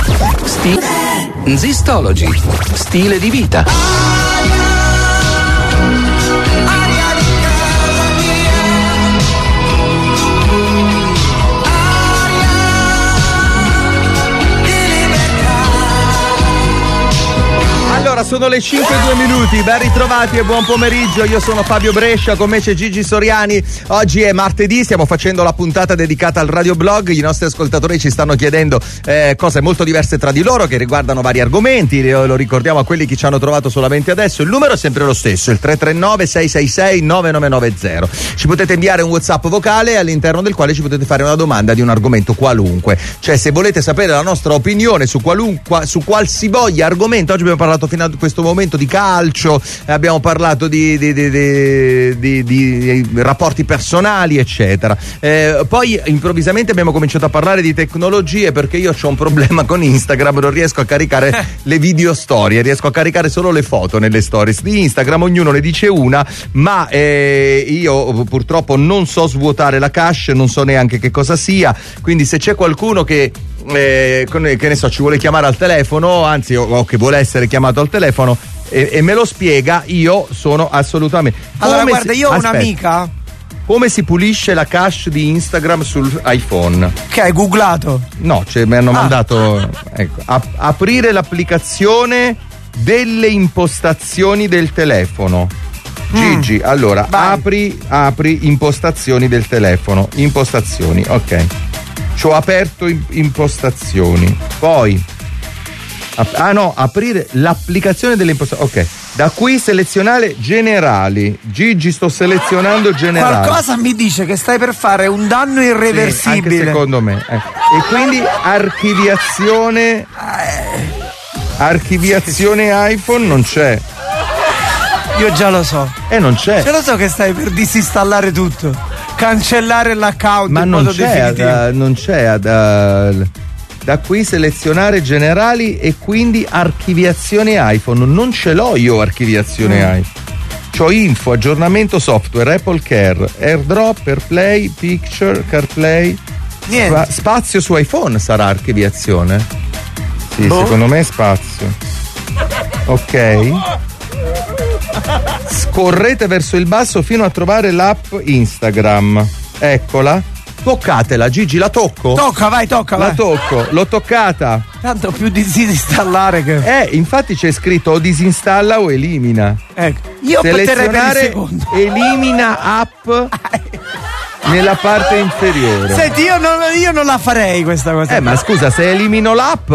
Zistology. Stile di vita. Allora, sono le 5:02, ben ritrovati e buon pomeriggio. Io sono Fabio Brescia, con me c'è Gigi Soriani. Oggi è martedì, stiamo facendo la puntata dedicata al radioblog. I nostri ascoltatori ci stanno chiedendo cose molto diverse tra di loro che riguardano vari argomenti. Lo ricordiamo a quelli che ci hanno trovato solamente adesso. Il numero è sempre lo stesso, il 339-666-9990. Ci potete inviare un WhatsApp vocale all'interno del quale ci potete fare una domanda di un argomento qualunque. Cioè, se volete sapere la nostra opinione su qualsivoglia argomento. Oggi abbiamo parlato fino a questo momento di calcio, abbiamo parlato di rapporti personali, eccetera. Poi improvvisamente abbiamo cominciato a parlare di tecnologie, perché io ho un problema con Instagram, non riesco a caricare le video storie, riesco a caricare solo le foto nelle stories di Instagram, ognuno ne dice una, ma io purtroppo non so svuotare la cache, non so neanche che cosa sia, quindi se c'è qualcuno che ne so, ci vuole chiamare al telefono, anzi o che vuole essere chiamato al telefono e me lo spiega, io sono assolutamente. Allora guarda, io ho un'amica. Come si pulisce la cache di Instagram sull'iPhone? Che hai googlato? No, mi hanno mandato, ecco, aprire l'applicazione delle impostazioni del telefono. Gigi, allora apri impostazioni del telefono, impostazioni, ok. Ci ho aperto impostazioni, poi aprire l'applicazione delle impostazioni, ok. Da qui selezionare generali. Gigi, sto selezionando generali. Qualcosa mi dice che stai per fare un danno irreversibile. Sì, anche secondo me. E quindi archiviazione iPhone non c'è. Io già lo so. Non c'è. Ce lo so che stai per disinstallare tutto, cancellare l'account. Ma non c'è da qui selezionare generali e quindi archiviazione iPhone. Non ce l'ho io archiviazione iPhone. C'ho info, aggiornamento software, Apple Care, AirDrop, AirPlay, Picture, CarPlay. Niente. Spazio su iPhone sarà archiviazione? Sì, secondo me è spazio. Ok. Scorrete verso il basso fino a trovare l'app Instagram. Eccola. Toccatela, Gigi, la tocco? Tocca, vai. La tocco, l'ho toccata. Tanto più di disinstallare che. Infatti c'è scritto o disinstalla o elimina. Ecco. Io selezionare elimina app nella parte inferiore. Senti, io non la farei questa cosa. Ma scusa, se elimino l'app,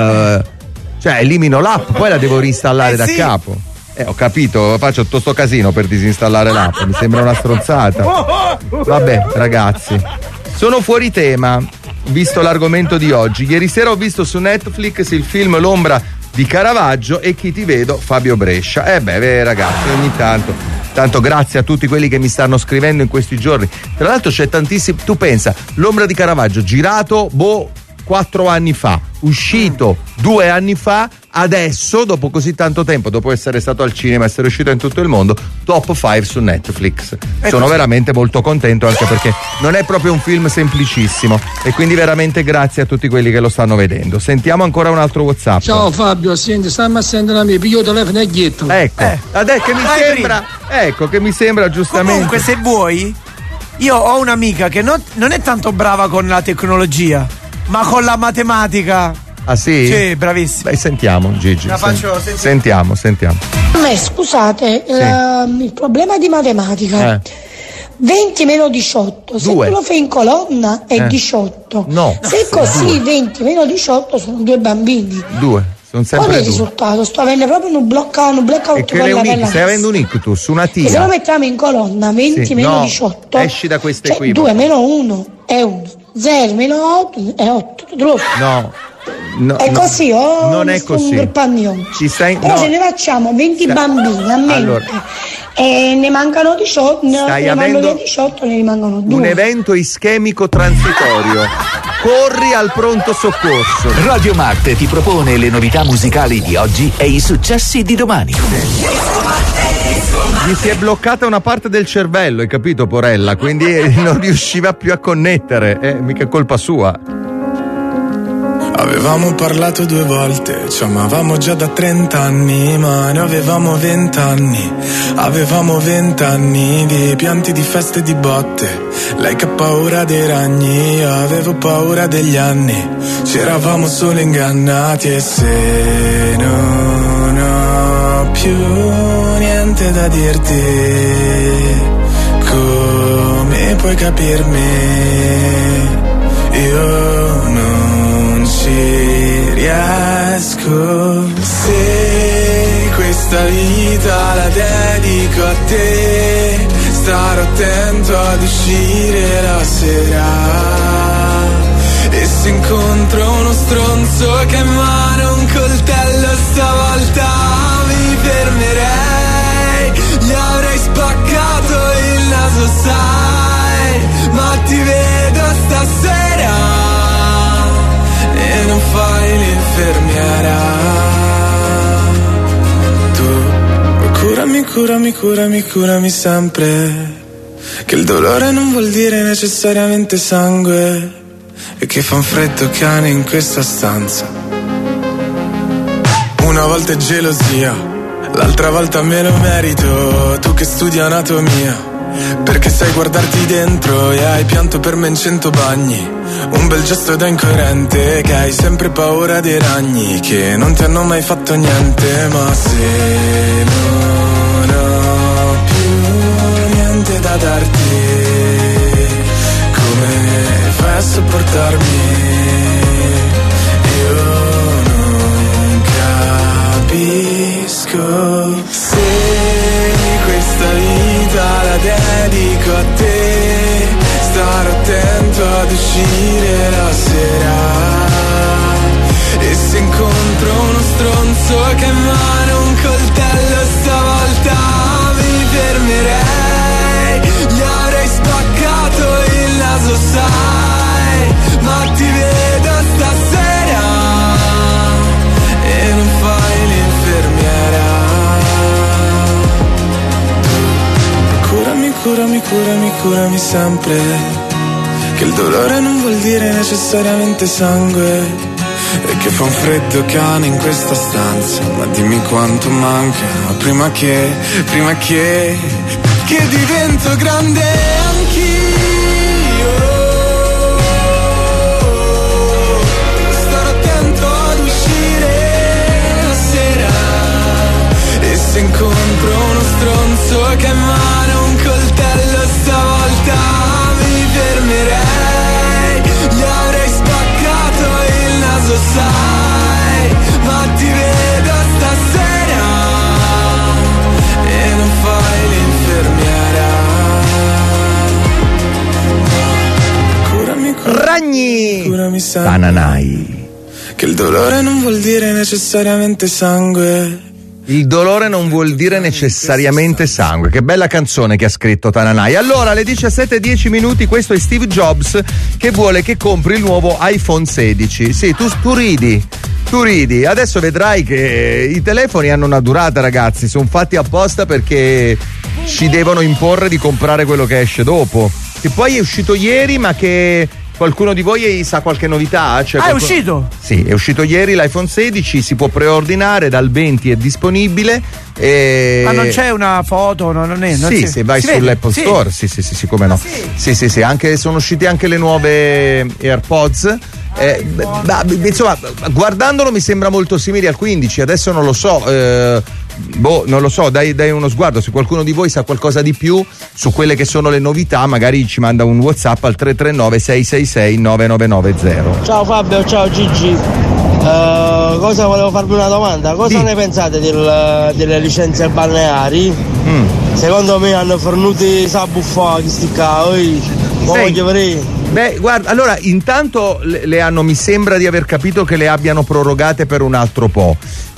poi la devo reinstallare da capo. Ho capito, faccio tutto sto casino per disinstallare l'app, mi sembra una stronzata. Vabbè, ragazzi, sono fuori tema, visto l'argomento di oggi. Ieri sera ho visto su Netflix il film L'ombra di Caravaggio e Chi ti vedo, Fabio Brescia. Ragazzi, ogni tanto grazie a tutti quelli che mi stanno scrivendo in questi giorni. Tra l'altro c'è tantissimi, tu pensa, L'ombra di Caravaggio girato 4 anni fa, uscito 2 anni fa, adesso dopo così tanto tempo, dopo essere stato al cinema, essere uscito in tutto il mondo, top 5 su Netflix. Sono veramente molto contento, anche perché non è proprio un film semplicissimo, e quindi veramente grazie a tutti quelli che lo stanno vedendo. Sentiamo ancora un altro WhatsApp. Ciao Fabio, senti, stammi a sentire a me, piglio il telefono e ghietto. Adesso che mi sembra giustamente. Comunque, se vuoi, io ho un'amica che non è tanto brava con la tecnologia, ma con la matematica. Ah sì? Sì, bravissima. Beh, sentiamo Gigi. La faccio sentiamo. Scusate, il problema di matematica. 20 meno 18, se tu lo fai in colonna è 18. No. Se è così 20 meno 18 sono 2 bambini. 2. Sono sempre qual è il risultato? Sto avendo proprio un blackout stai avendo un ictus, una tia. E se lo mettiamo in colonna 20 meno 18, esci da queste qui. 2 meno 1 è 1, 0 meno 8 è 8. No, è così, non è così. Però se ne facciamo 20 bambini a mente e ne mancano 18, ne rimangono 18, ne rimangono 2. Un evento ischemico transitorio. Corri al pronto soccorso. Radio Marte ti propone le novità musicali di oggi e i successi di domani. Gli si è bloccata una parte del cervello, hai capito, Porella? Quindi non riusciva più a connettere. Mica colpa sua. Avevamo parlato 2 volte, ci amavamo già da 30 anni, ma ne avevamo 20 anni. Avevamo 20 anni di pianti, di feste e di botte. Lei che ha paura dei ragni, io avevo paura degli anni. Ci eravamo solo ingannati e se non ho più niente da dirti, come puoi capirmi? Io non ci riesco. Se questa vita la dedico a te, starò attento ad uscire la sera. E se incontro uno stronzo che ha in mano un coltello, stavolta mi fermerei. Gli avrei spaccato il naso, sai, ma ti vedo stasera e non fai l'infermiera. Tu curami, curami, curami, curami sempre, che il dolore non vuol dire necessariamente sangue, e che fa un freddo cane in questa stanza. Una volta è gelosia, l'altra volta me lo merito. Tu che studi anatomia, perché sai guardarti dentro e hai pianto per me in 100 bagni. Un bel gesto da incoerente, che hai sempre paura dei ragni, che non ti hanno mai fatto niente. Ma se non ho più niente da darti, come fai a sopportarmi? Io non capisco. Se questa vita la dedico a te, starò attento ad uscire la sera. E se incontro uno stronzo che ha in mano un coltello, stavolta mi fermerei. Gli avrei spaccato il naso, sai, ma ti vedo stasera e non fai l'infermiera. Curami, curami, curami, curami sempre, che il dolore non vuol dire necessariamente sangue, e che fa un freddo cane in questa stanza. Ma dimmi quanto manca prima che divento grande anch'io. Starò attento ad uscire la sera, e se incontro uno stronzo che ha in mano un coltello, stavolta mi fermerei. Gli avrei spaccato il naso, sai, ma ti vedo stasera e non fai l'infermiera. Curami, Ragni, curami sempre, Tananai. che il dolore non vuol dire necessariamente sangue. Il dolore non vuol dire necessariamente sangue. Che bella canzone che ha scritto Tananai. Allora, alle 17:10, questo è Steve Jobs che vuole che compri il nuovo iPhone 16. Sì, tu ridi. Adesso vedrai che i telefoni hanno una durata, ragazzi. Sono fatti apposta perché ci devono imporre di comprare quello che esce dopo. Che poi è uscito ieri, ma che qualcuno di voi sa qualche novità? Cioè, è uscito? Sì, è uscito ieri l'iPhone 16, si può preordinare, dal 20 è disponibile. Ma non c'è una foto? Non è? Sì, se vai sull'Apple Store, sì, come no. Sì, anche, sono uscite anche le nuove AirPods. Insomma, guardandolo mi sembra molto simile al 15, adesso non lo so. Non lo so, dai uno sguardo. Se qualcuno di voi sa qualcosa di più su quelle che sono le novità, magari ci manda un WhatsApp al 339 666 9990. Ciao Fabio, ciao Gigi. Cosa volevo farvi una domanda? Cosa ne pensate delle licenze balneari? Secondo me hanno fornuti sabuffati sti cavoli. Voglio vedere. Beh, guarda, allora intanto le hanno, mi sembra di aver capito che le abbiano prorogate per un altro po'.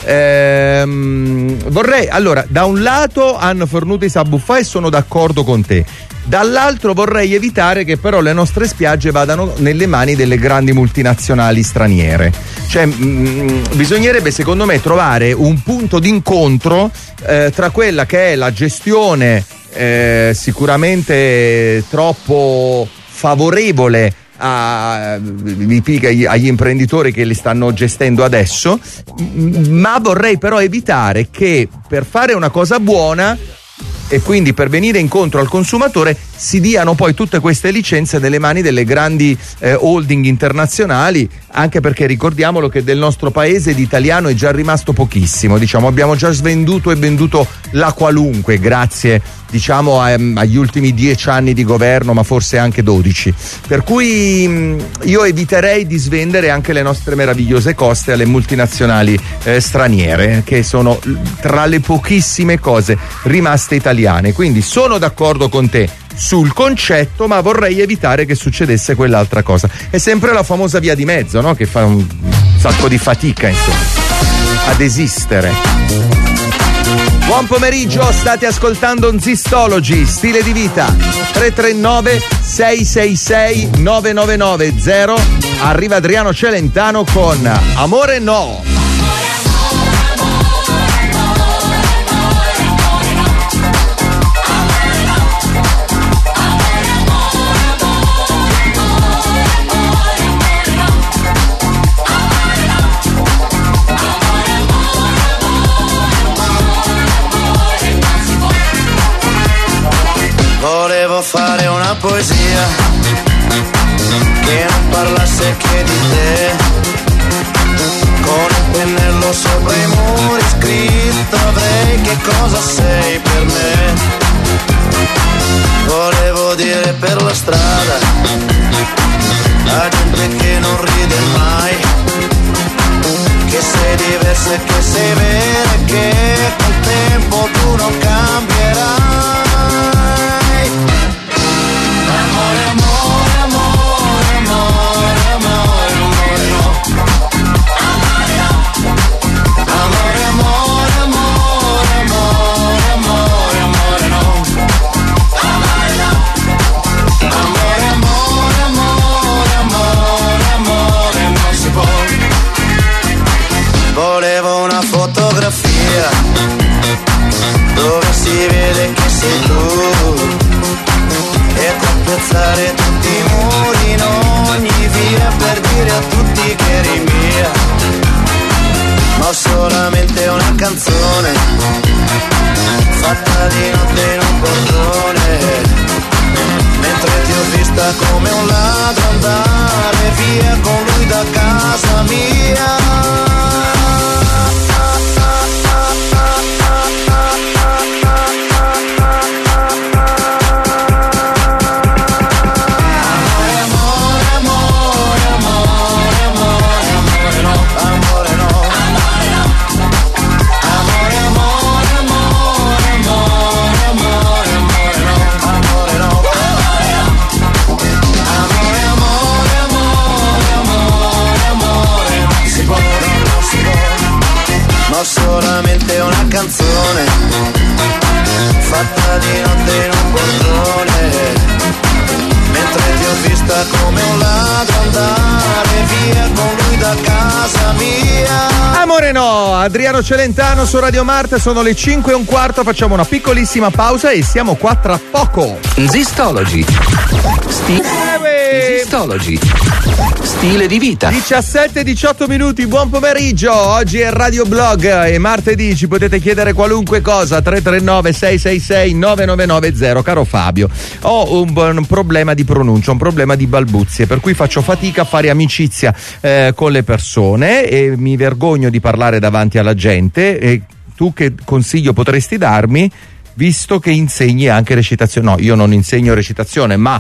Allora, da un lato hanno fornuto i sabuffà e sono d'accordo con te. Dall'altro vorrei evitare che però le nostre spiagge vadano nelle mani delle grandi multinazionali straniere. Cioè, bisognerebbe secondo me trovare un punto d'incontro tra quella che è la gestione sicuramente troppo favorevole agli imprenditori che li stanno gestendo adesso, ma vorrei però evitare che per fare una cosa buona e quindi per venire incontro al consumatore si diano poi tutte queste licenze nelle mani delle grandi holding internazionali, anche perché ricordiamolo che del nostro paese di italiano è già rimasto pochissimo, diciamo, abbiamo già svenduto e venduto la qualunque grazie, diciamo, agli ultimi 10 anni di governo, ma forse anche 12, per cui io eviterei di svendere anche le nostre meravigliose coste alle multinazionali straniere, che sono tra le pochissime cose rimaste italiane. Quindi sono d'accordo con te sul concetto, ma vorrei evitare che succedesse quell'altra cosa. È sempre la famosa via di mezzo, no? Che fa un sacco di fatica, insomma, ad esistere. Buon pomeriggio, state ascoltando Zistology, stile di vita. 339 666 9990. Arriva Adriano Celentano con Amore No. Volevo fare una poesia che non parlasse che di te, con un pennello sopra i muri scritto avrei che cosa sei per me. Volevo dire per la strada a gente che non ride mai, che sei diversa e che sei vera e che col tempo tu non cambierai. Amore, amore, amore, amore, amore, amore no. Amore no. Amore, amore, amore, amore, amore, amore no. Amore no. Amore, amore, amore, amore, amore non si può. Volevo una fotografia dove si vede che sei tu, e tappezzare tutti i muri in ogni via per dire a tutti che eri mia. Ma ho solamente una canzone fatta di notte in un portone, mentre ti ho vista come un ladro andare via con lui da casa mia. Solamente una canzone fatta di notte in un portone, mentre ti ho vista come un ladro andare via con lui da casa mia. Amore no, Adriano Celentano su Radio Marte, sono le 5:15, facciamo una piccolissima pausa e siamo qua tra poco. Zistology. Zistology. Stile di vita. 17-18 minuti, buon pomeriggio. Oggi è Radio Blog e martedì ci potete chiedere qualunque cosa. 339 666 9990. Caro Fabio, ho un problema di pronuncia, un problema di balbuzie, per cui faccio fatica a fare amicizia con le persone e mi vergogno di parlare davanti alla gente. E tu che consiglio potresti darmi, visto che insegni anche recitazione? No, io non insegno recitazione, ma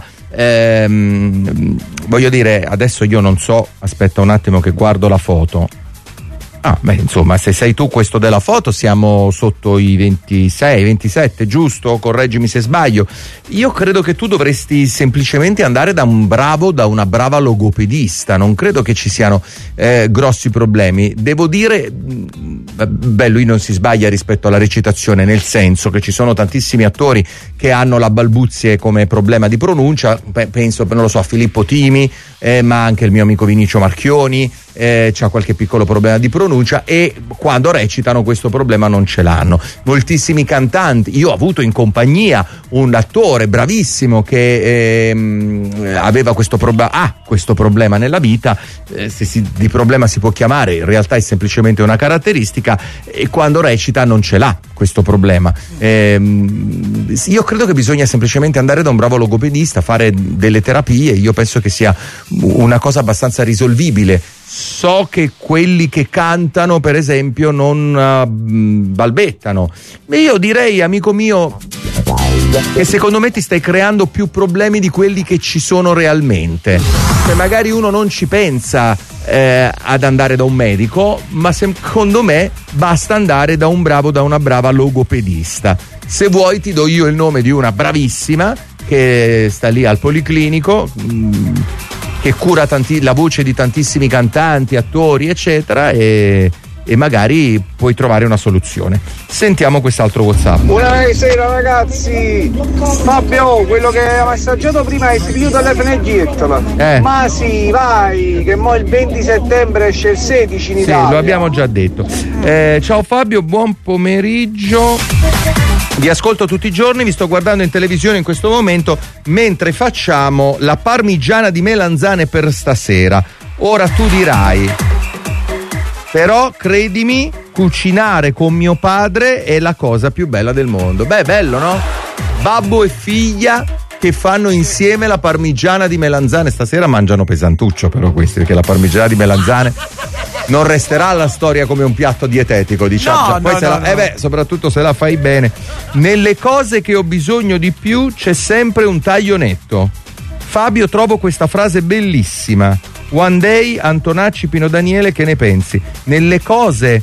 voglio dire, adesso io non so, aspetta un attimo che guardo la foto. Ah, beh, insomma, se sei tu questo della foto, siamo sotto i 26, 27, giusto? Correggimi se sbaglio. Io credo che tu dovresti semplicemente andare da una brava logopedista. Non credo che ci siano grossi problemi. Devo dire, beh, lui non si sbaglia rispetto alla recitazione, nel senso che ci sono tantissimi attori che hanno la balbuzie come problema di pronuncia. Penso, non lo so, a Filippo Timi, ma anche il mio amico Vinicio Marchioni. c'ha qualche piccolo problema di pronuncia e quando recitano questo problema non ce l'hanno. Moltissimi cantanti, io ho avuto in compagnia un attore bravissimo che aveva questo problema nella vita, se di problema si può chiamare, in realtà è semplicemente una caratteristica, e quando recita non ce l'ha questo problema. Io credo che bisogna semplicemente andare da un bravo logopedista, fare delle terapie. Io penso che sia una cosa abbastanza risolvibile. So che quelli che cantano, per esempio, non balbettano. Io direi, amico mio, che secondo me ti stai creando più problemi di quelli che ci sono realmente. Cioè, magari uno non ci pensa ad andare da un medico, ma secondo me basta andare da una brava logopedista. Se vuoi ti do io il nome di una bravissima che sta lì al Policlinico, che cura la voce di tantissimi cantanti, attori, eccetera, e magari puoi trovare una soluzione. Sentiamo quest'altro WhatsApp. Buonasera ragazzi, Fabio, quello che aveva assaggiato prima è il telefono e gettalo. Ma sì, vai, che mo il 20 settembre esce il 16 in Italia. Sì, lo abbiamo già detto. Ciao Fabio, buon pomeriggio. Vi ascolto tutti i giorni, vi sto guardando in televisione in questo momento mentre facciamo la parmigiana di melanzane per stasera. Ora tu dirai, però credimi, cucinare con mio padre è la cosa più bella del mondo. Beh, bello, no? Babbo e figlia che fanno insieme la parmigiana di melanzane. Stasera mangiano pesantuccio però questi, perché la parmigiana di melanzane non resterà alla storia come un piatto dietetico, diciamo. Soprattutto se la fai bene. Nelle cose che ho bisogno di più c'è sempre un taglio netto. Fabio, trovo questa frase bellissima. One Day, Antonacci, Pino Daniele, che ne pensi? Nelle cose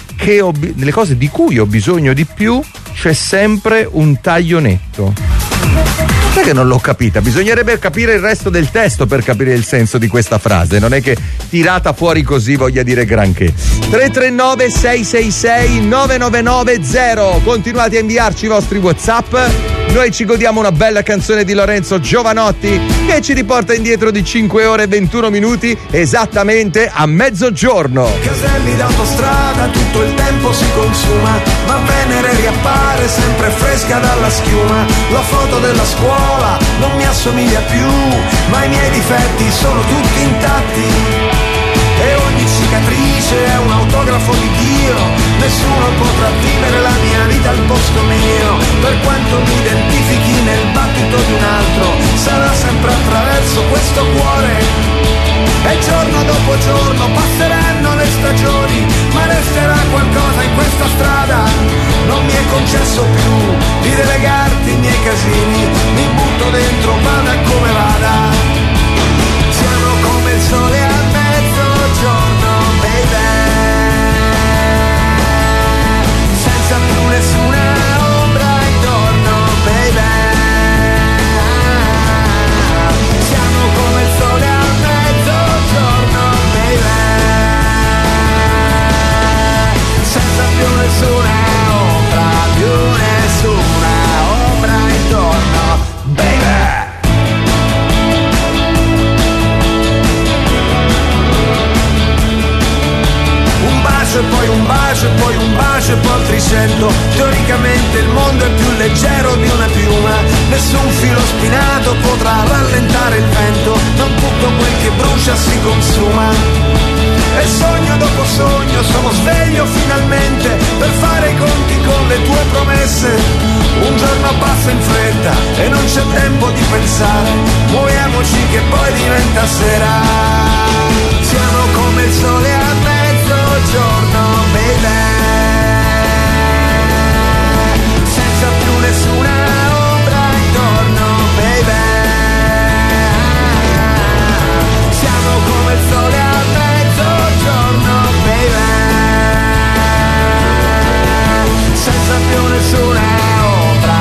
di cui ho bisogno di più c'è sempre un taglio netto. Sai che non l'ho capita? Bisognerebbe capire il resto del testo per capire il senso di questa frase. Non è che tirata fuori così voglia dire granché. 339 666 9990. Continuate a inviarci i vostri WhatsApp. Noi ci godiamo una bella canzone di Lorenzo Giovanotti che ci riporta indietro di 5 ore e 21 minuti, esattamente a mezzogiorno. Caselli d'autostrada, tutto il tempo si consuma, ma Venere riappare sempre fresca dalla schiuma. La foto della scuola non mi assomiglia più, ma i miei difetti sono tutti intatti. E ogni cicatrice è un autografo di Dio. Nessuno potrà vivere la mia vita al posto mio. Per quanto mi identifichi nel battito di un altro, sarà sempre attraverso questo cuore. E giorno dopo giorno passeranno le stagioni, ma resterà qualcosa in questa strada. Non mi è concesso più di delegarti i miei casini. Mi butto dentro, vada come vada. Siamo come il sole a mezzogiorno, baby, senza più nessuna ombra intorno, baby. Siamo come il sole a mezzogiorno, baby, senza più nessuna ombra intorno, baby. E poi un bacio, e poi un bacio, e poi altri cento. Teoricamente il mondo è più leggero di una piuma. Nessun filo spinato potrà rallentare il vento. Non tutto quel che brucia si consuma. E sogno dopo sogno sono sveglio finalmente per fare i conti con le tue promesse. Un giorno passa in fretta e non c'è tempo di pensare. Muoviamoci che poi diventa sera. Siamo come il sole a mezzogiorno, baby, senza più nessuna ombra intorno, baby. Siamo come il sole a mezzogiorno, baby, senza più nessuna ombra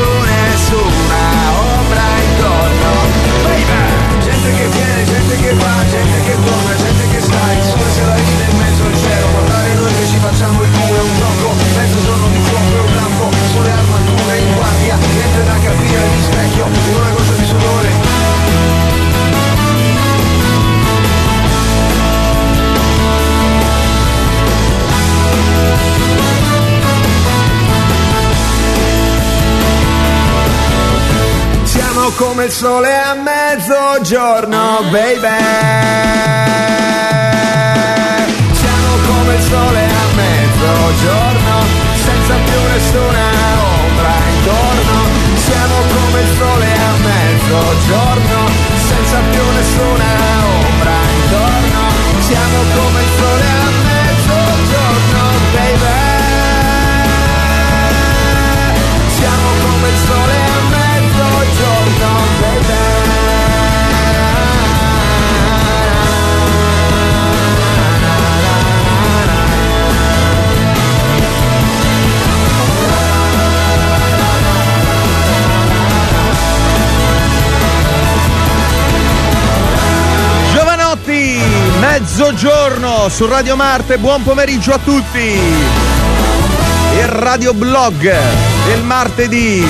intorno, baby. Gente che viene, gente che va, gente che torna, gente che sta, il sole se la ride in mezzo al cielo. Guardare noi che ci facciamo il culo è un gioco, mezzo giorno di fuoco e un lampo, sole armature in guardia, niente da capire di specchio, in una goccia di sudore. come il sole a mezzogiorno, baby. Siamo come il sole a mezzogiorno, senza più nessuna ombra intorno. Siamo come il sole a mezzogiorno, senza più nessuna ombra intorno. Siamo come il sole a mezzogiorno, baby. Siamo come il sole a mezzogiorno, baby. Giovanotti, mezzogiorno su Radio Marte, buon pomeriggio a tutti. Il radioblog del martedì.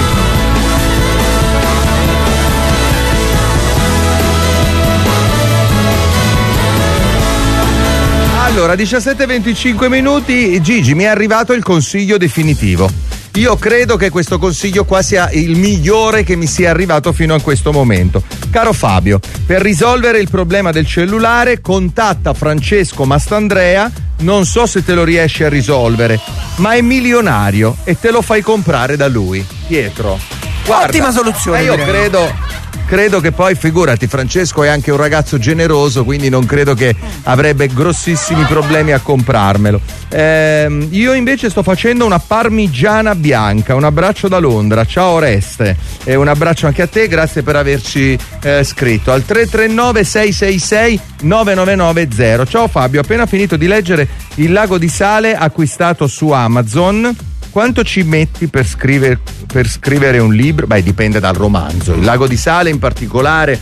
Allora, 17:25 minuti, Gigi, mi è arrivato il consiglio definitivo. Io credo che questo consiglio qua sia il migliore che mi sia arrivato fino a questo momento. Caro Fabio, per risolvere il problema del cellulare contatta Francesco Mastandrea, non so se te lo riesci a risolvere, ma è milionario e te lo fai comprare da lui. Pietro, guarda, ottima soluzione. Io credo che poi, figurati, Francesco è anche un ragazzo generoso, quindi non credo che avrebbe grossissimi problemi a comprarmelo. Io invece sto facendo una parmigiana bianca. Un abbraccio da Londra, ciao Oreste, e un abbraccio anche a te, grazie per averci scritto al 339 666 9990. Ciao Fabio, appena finito di leggere Il lago di sale acquistato su Amazon. Quanto ci metti per scrivere un libro? Beh, dipende dal romanzo. Il lago di sale in particolare,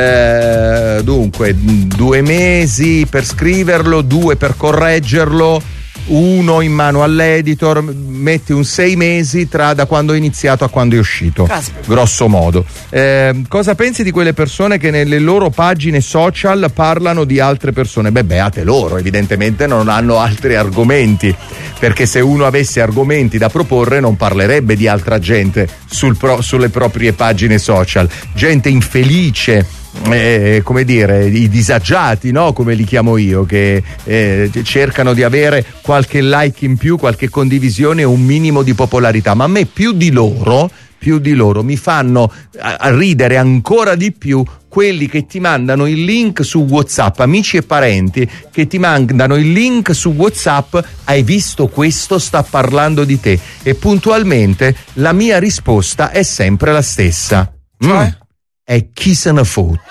dunque 2 mesi per scriverlo, 2 per correggerlo, 1 in mano all'editor, metti un 6 mesi da quando è iniziato a quando è uscito. Caspita. Grosso modo. Cosa pensi di quelle persone che nelle loro pagine social parlano di altre persone? Beh, beate loro, evidentemente non hanno altri argomenti, perché se uno avesse argomenti da proporre non parlerebbe di altra gente sulle proprie pagine social. Gente infelice, come dire, i disagiati, no? Come li chiamo io, che cercano di avere qualche like in più, qualche condivisione, un minimo di popolarità. Ma a me più di loro mi fanno ridere ancora di più quelli che ti mandano il link su WhatsApp, amici e parenti che ti mandano il link su WhatsApp: hai visto questo, sta parlando di te. E puntualmente la mia risposta è sempre la stessa. Cioè? E chi se ne fotte?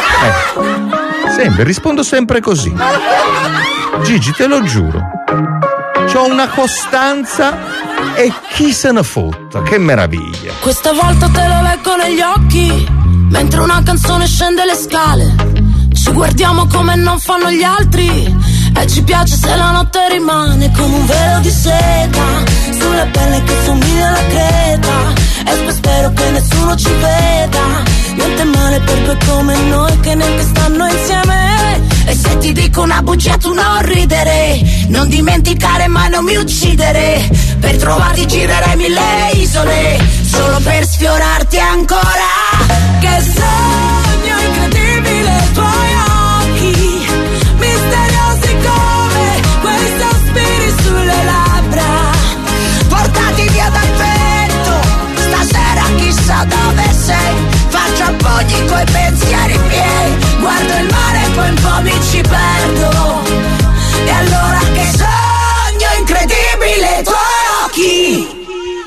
Rispondo sempre così. Gigi, te lo giuro. C'ho una costanza e chi se ne fotte? Che meraviglia. Questa volta te lo leggo negli occhi, mentre una canzone scende le scale. Ci guardiamo come non fanno gli altri e ci piace se la notte rimane come un velo di seta sulle pelle che somiglia alla creta. E poi spero che nessuno ci veda. Niente male per due come noi che neanche stanno insieme. E se ti dico una bugia tu non ridere, non dimenticare mai non mi uccidere. Per trovarti girerei 1000 isole solo per sfiorarti ancora. Che sogno incredibile i tuoi occhi, misteriosi come quei sospiri sulle labbra, portati via dal vento. Stasera chissà dove sei, faccio appoggi coi pensieri miei, guardo il mare e poi un po' mi ci perdo. E allora che sogno incredibile i tuoi occhi.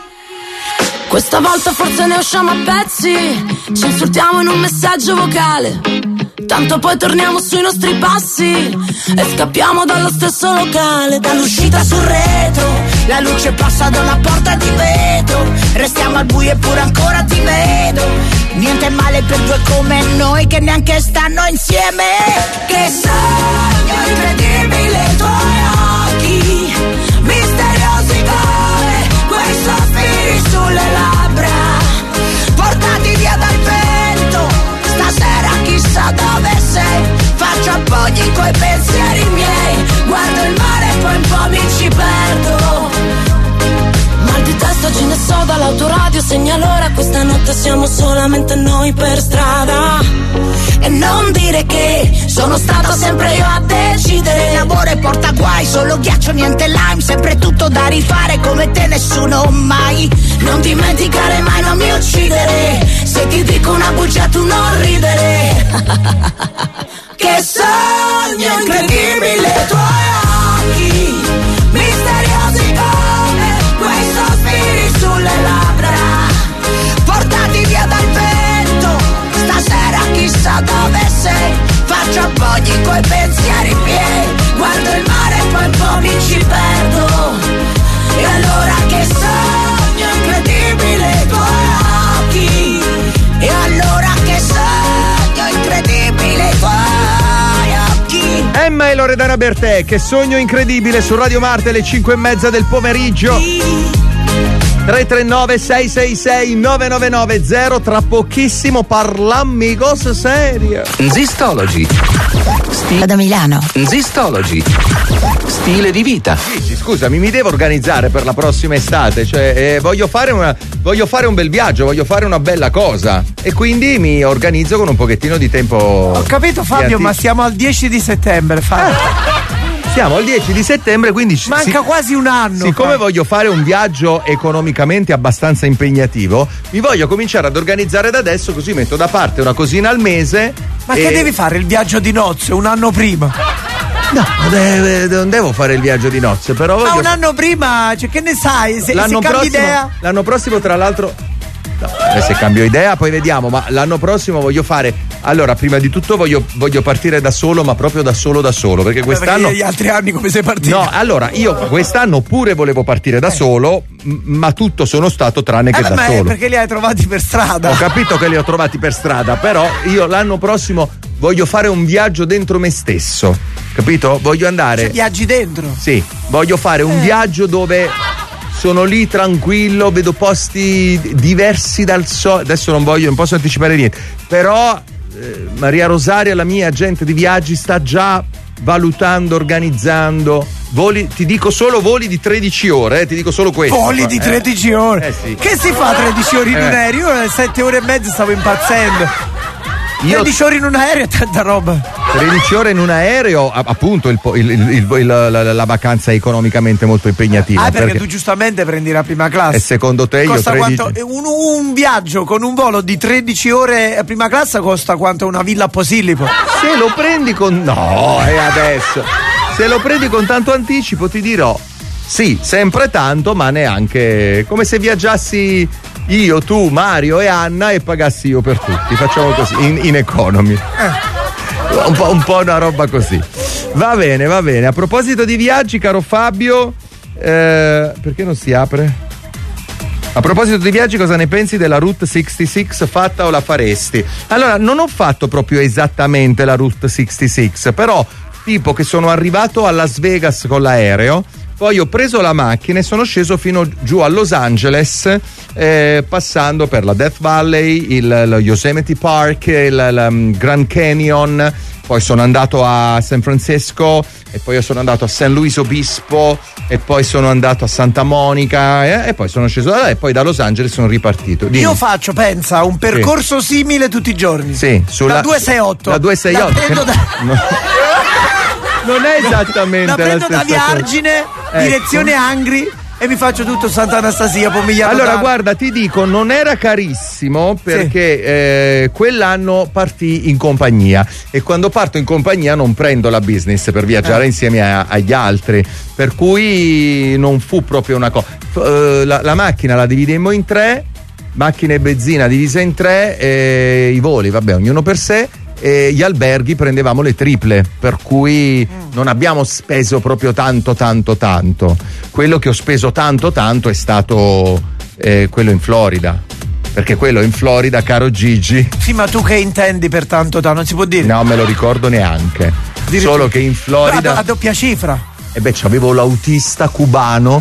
Questa volta forse ne usciamo a pezzi, ci insultiamo in un messaggio vocale, tanto poi torniamo sui nostri passi e scappiamo dallo stesso locale. Dall'uscita sul retro, la luce passa da una porta di vetro, restiamo al buio eppure ancora ti vedo. Niente male per due come noi che neanche stanno insieme. Che sogno incredibile i tuoi occhi, misteriosi come quei sospiri sulle labbra, portati via dal vento. Stasera chissà dove sei, faccio appoggi coi pensieri miei, guardo il mare e poi un po' mi ci perdo. Mal di testa ce ne so dall'autoradio, insegni allora questa notte siamo solamente noi per strada. E non dire che sono stato sempre io a decidere. L'amore porta guai, solo ghiaccio, niente lime. Sempre tutto da rifare, come te nessuno mai. Non dimenticare mai, non mi uccidere. Se ti dico una bugia tu non ridere. Che sogno incredibile i tuoi occhi, misteriosi come quei sospiri sulle labbra, portati via dal vento, stasera chissà dove sei. Faccio appoggi coi pensieri miei, guardo il mare e poi un po' mi ci perdo. E allora che sogno incredibile i tuoi occhi, e allora che sogno incredibile i tuoi occhi. Emma e Loredana Bertè, che sogno incredibile, su Radio Marte alle 5:30 del pomeriggio. 339 666 9990. Tra pochissimo parlammi cose serie. Zistology. Da Milano. Zistology. Stile di vita. Sì, scusami, mi devo organizzare per la prossima estate, cioè voglio fare un bel viaggio, voglio fare una bella cosa e quindi mi organizzo con un pochettino di tempo. Ho capito Fabio, ma siamo al 10 di settembre, Siamo al 10 di settembre, quindi manca quasi un anno. Siccome voglio fare un viaggio economicamente abbastanza impegnativo, mi voglio cominciare ad organizzare da adesso, così metto da parte una cosina al mese. Ma che devi fare il viaggio di nozze un anno prima? No, non devo fare il viaggio di nozze, però un anno prima, cioè che ne sai? Se cambi idea? L'anno prossimo, tra l'altro. No, se cambio idea poi vediamo, ma l'anno prossimo voglio fare. Allora, prima di tutto voglio partire da solo, ma proprio da solo, perché quest'anno. Perché gli altri anni come sei partito? No, allora io quest'anno pure volevo partire da solo, ma tutto sono stato tranne che da solo. Perché li hai trovati per strada? Ho capito che li ho trovati per strada, però io l'anno prossimo voglio fare un viaggio dentro me stesso, capito? Voglio andare. Cioè, viaggi dentro? Sì, voglio fare un viaggio dove sono lì tranquillo, vedo posti diversi dal adesso non posso anticipare niente, però Maria Rosaria, la mia agente di viaggi, sta già valutando, organizzando voli, ti dico solo voli di 13 ore, ti dico solo questo. Voli di 13 ore? Sì. Che si fa 13 ore in un aereo? Io 7 ore e mezza stavo impazzendo. 13 ore in un aereo è tanta roba. 13 ore in un aereo, appunto la vacanza è economicamente molto impegnativa. Perché tu giustamente prendi la prima classe. E secondo te costa io 13... un viaggio con un volo di 13 ore a prima classe costa quanto una villa a Posillipo. Se lo prendi con... No, e adesso... Se lo prendi con tanto anticipo ti dirò sì, sempre tanto, ma neanche... Come se viaggiassi... Io, tu, Mario e Anna e pagassi io per tutti. Facciamo così, in economy. Un po' una roba così. Va bene. A proposito di viaggi, caro Fabio, perché non si apre? A proposito di viaggi, cosa ne pensi della Route 66? Fatta o la faresti? Allora, non ho fatto proprio esattamente la Route 66, però tipo che sono arrivato a Las Vegas con l'aereo. Poi ho preso la macchina e sono sceso fino giù a Los Angeles, passando per la Death Valley, lo Yosemite Park, il Grand Canyon. Poi sono andato a San Francisco e poi sono andato a San Luis Obispo e poi sono andato a Santa Monica e poi sono sceso da là e poi da Los Angeles sono ripartito. Dimmi. Io faccio, pensa, un percorso simile tutti i giorni. Sì, la 268. La 268. Non è esattamente la prendo da Viargine, direzione Angri, e mi faccio tutto Sant'Anastasia, Pomigliano. Allora guarda, ti dico, non era carissimo perché quell'anno partì in compagnia e quando parto in compagnia non prendo la business per viaggiare insieme agli altri, per cui non fu proprio una cosa. La macchina la dividemmo in 3, macchina e benzina divisa in 3, i voli, vabbè, ognuno per sé. E gli alberghi prendevamo le triple, per cui non abbiamo speso proprio tanto. Quello che ho speso tanto è stato quello in Florida, perché quello in Florida, caro Gigi. Sì, ma tu che intendi per tanto non si può dire? No, me lo ricordo neanche. Solo che in Florida a doppia cifra. E c'avevo l'autista cubano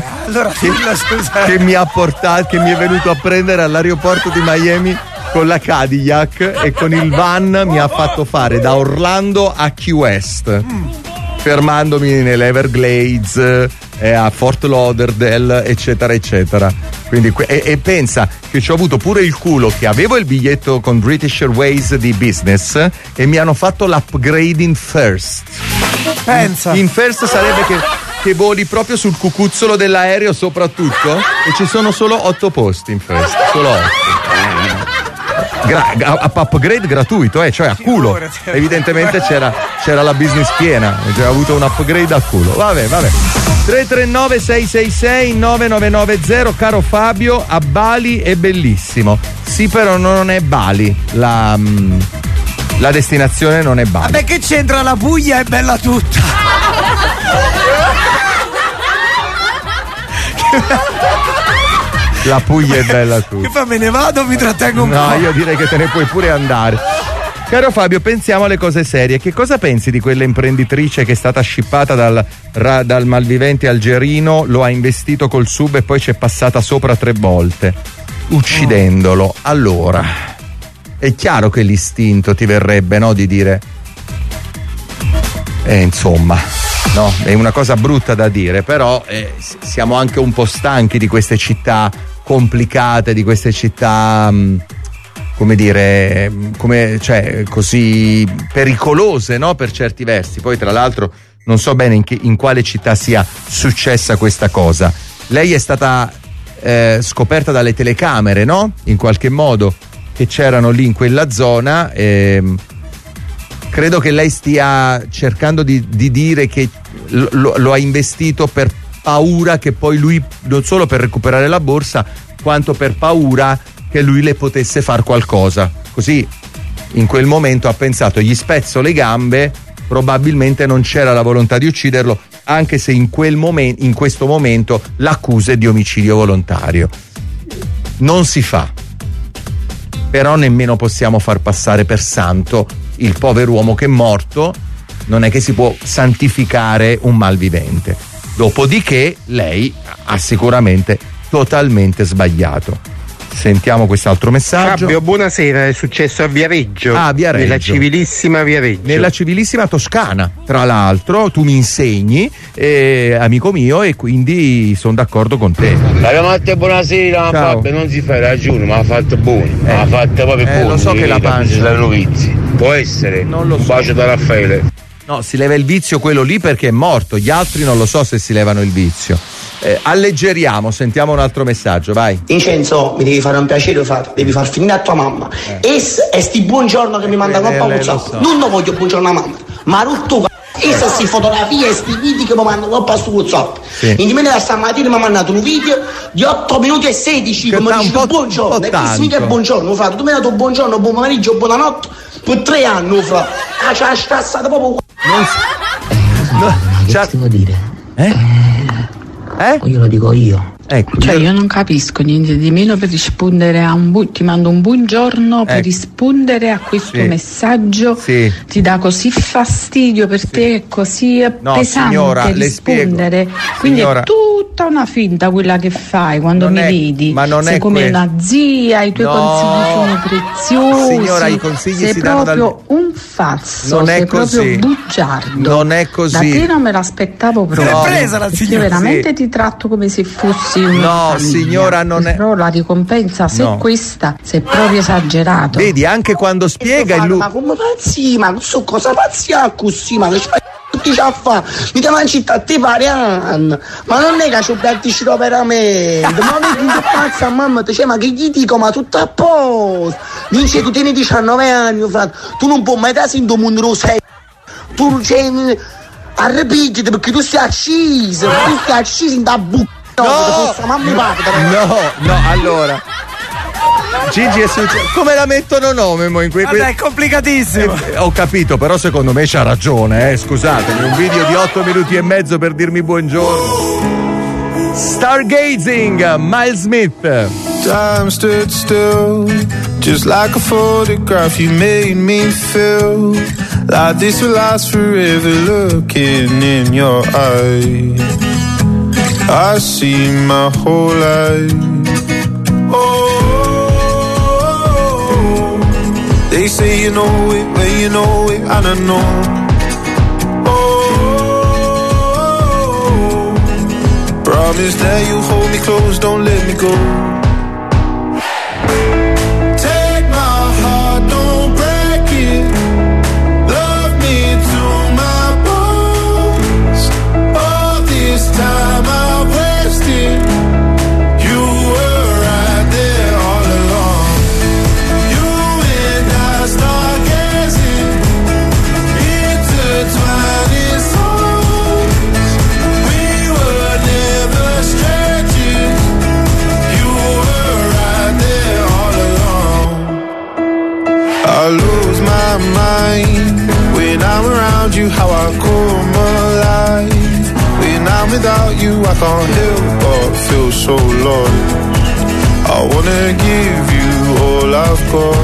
che mi ha portato, che mi è venuto a prendere all'aeroporto di Miami con la Cadillac e con il van mi ha fatto fare da Orlando a Key West, fermandomi nell'Everglades, a Fort Lauderdale, eccetera eccetera. Quindi e pensa che ci ho avuto pure il culo che avevo il biglietto con British Airways di business e mi hanno fatto l'upgrade in first. Pensa. In first sarebbe che voli proprio sul cucuzzolo dell'aereo soprattutto e ci sono solo 8 posti in first, solo 8. Upgrade gratuito, cioè a culo. Evidentemente c'era la business piena, ha avuto un upgrade a culo. Vabbè. 339 666 9990. Caro Fabio, a Bali è bellissimo. Sì, però non è Bali. La destinazione non è Bali. Vabbè, che c'entra la Puglia? È bella tutta. La Puglia è bella tutta. Che fa, me ne vado o mi trattengo un po'? No, io direi che te ne puoi pure andare. Caro Fabio, pensiamo alle cose serie. Che cosa pensi di quella imprenditrice che è stata scippata dal malvivente algerino, lo ha investito col sub e poi ci è passata sopra 3 volte, uccidendolo? Allora, è chiaro che l'istinto ti verrebbe, no, di dire insomma, no, è una cosa brutta da dire, però siamo anche un po' stanchi di queste città complicate, di queste città cioè così pericolose, no, per certi versi. Poi tra l'altro non so bene in quale città sia successa questa cosa. Lei è stata scoperta dalle telecamere, no? In qualche modo che c'erano lì in quella zona. Credo che lei stia cercando di dire che lo ha investito per paura che poi lui, non solo per recuperare la borsa, quanto per paura che lui le potesse far qualcosa. Così in quel momento ha pensato: gli spezzo le gambe. Probabilmente non c'era la volontà di ucciderlo, anche se in questo momento l'accusa è di omicidio volontario. Non si fa, però nemmeno possiamo far passare per santo il povero uomo che è morto. Non è che si può santificare un malvivente. Dopodiché lei ha sicuramente totalmente sbagliato. Sentiamo quest'altro messaggio. Fabio, buonasera, è successo a Viareggio. Viareggio. Nella civilissima Viareggio. Nella civilissima Toscana, tra l'altro, tu mi insegni, amico mio, e quindi sono d'accordo con te. Buonasera, Fabio, non si fa ragione, ma ha fatto buono. Ha fatto proprio buono. Lo so che la pancia. Può essere. Non lo so. Un bacio da Raffaele. No, si leva il vizio quello lì perché è morto, gli altri non lo so se si levano il vizio. Alleggeriamo, sentiamo un altro messaggio, vai. Vincenzo, mi devi fare un piacere, devi far finire a tua mamma. E sti buongiorno che mi mandano a WhatsApp. So. Non voglio buongiorno a mamma, ma rotto essa si fotografie e sti video che mi mandano a su WhatsApp. Sì. In me stamattina mi ha mandato un video di 8 minuti e 16 che mi dice buongiorno. E questo mica è buongiorno, frate. Tu mi hai dato buongiorno, buon pomeriggio, buonanotte per 3 anni, frate. C'ha strassato proprio. Devo dire. Io lo dico io. Ecco, cioè io non capisco niente di meno per rispondere a ti mando un buongiorno, per rispondere a questo messaggio ti dà così fastidio, per te è così pesante, signora, rispondere, quindi è tutta una finta quella che fai quando mi vedi, ma non sei è come una zia, i tuoi consigli sono preziosi, signora, i consigli sei si proprio danno un falso, non è sei così. Proprio bugiardo, non è così, da te non me l'aspettavo proprio, no. Presa la signora, io veramente ti tratto come se fossi una famiglia. Signora, non è. Però la ricompensa, se questa, se è proprio esagerato. Vedi, anche quando spiega lui. Ma come pazzi, ma non so cosa pazzi ha così, ma che tutti ci fa? Mi chiamano in città a te pare anno. Ma non è che ci ho gatticito veramente. Ma vedi che pazza a mamma, ti ma che gli dico, ma tutto a posto. Dice tu tieni 19 anni, frate. Tu non puoi mai dare in tuo mondo lo sei. Tu sei arrepigiti perché tu stai acciso, tu stai acciso in da bucca. No, allora Gigi è successo. Come la mettono nome in è complicatissimo. Ho capito, però secondo me c'ha ragione, scusatemi, un video di 8 minuti e mezzo per dirmi buongiorno. Stargazing, Miles Smith. Time stood still, just like a photograph. You made me feel like this will last forever. Looking in your eyes, I see my whole life. Oh, they say you know it, when you know it, I don't know. Oh, Promise that you hold me close, don't let me go. Take my heart, don't break it. Love me to my bones. All this time I've wasted. You were right there all along. You and I stargazing, intertwining souls. We were never strangers. You were right there all along. I lose my mind when I'm around you, how I come alive. When I'm without you, I can't help but feel so lost. I wanna give you all I've got.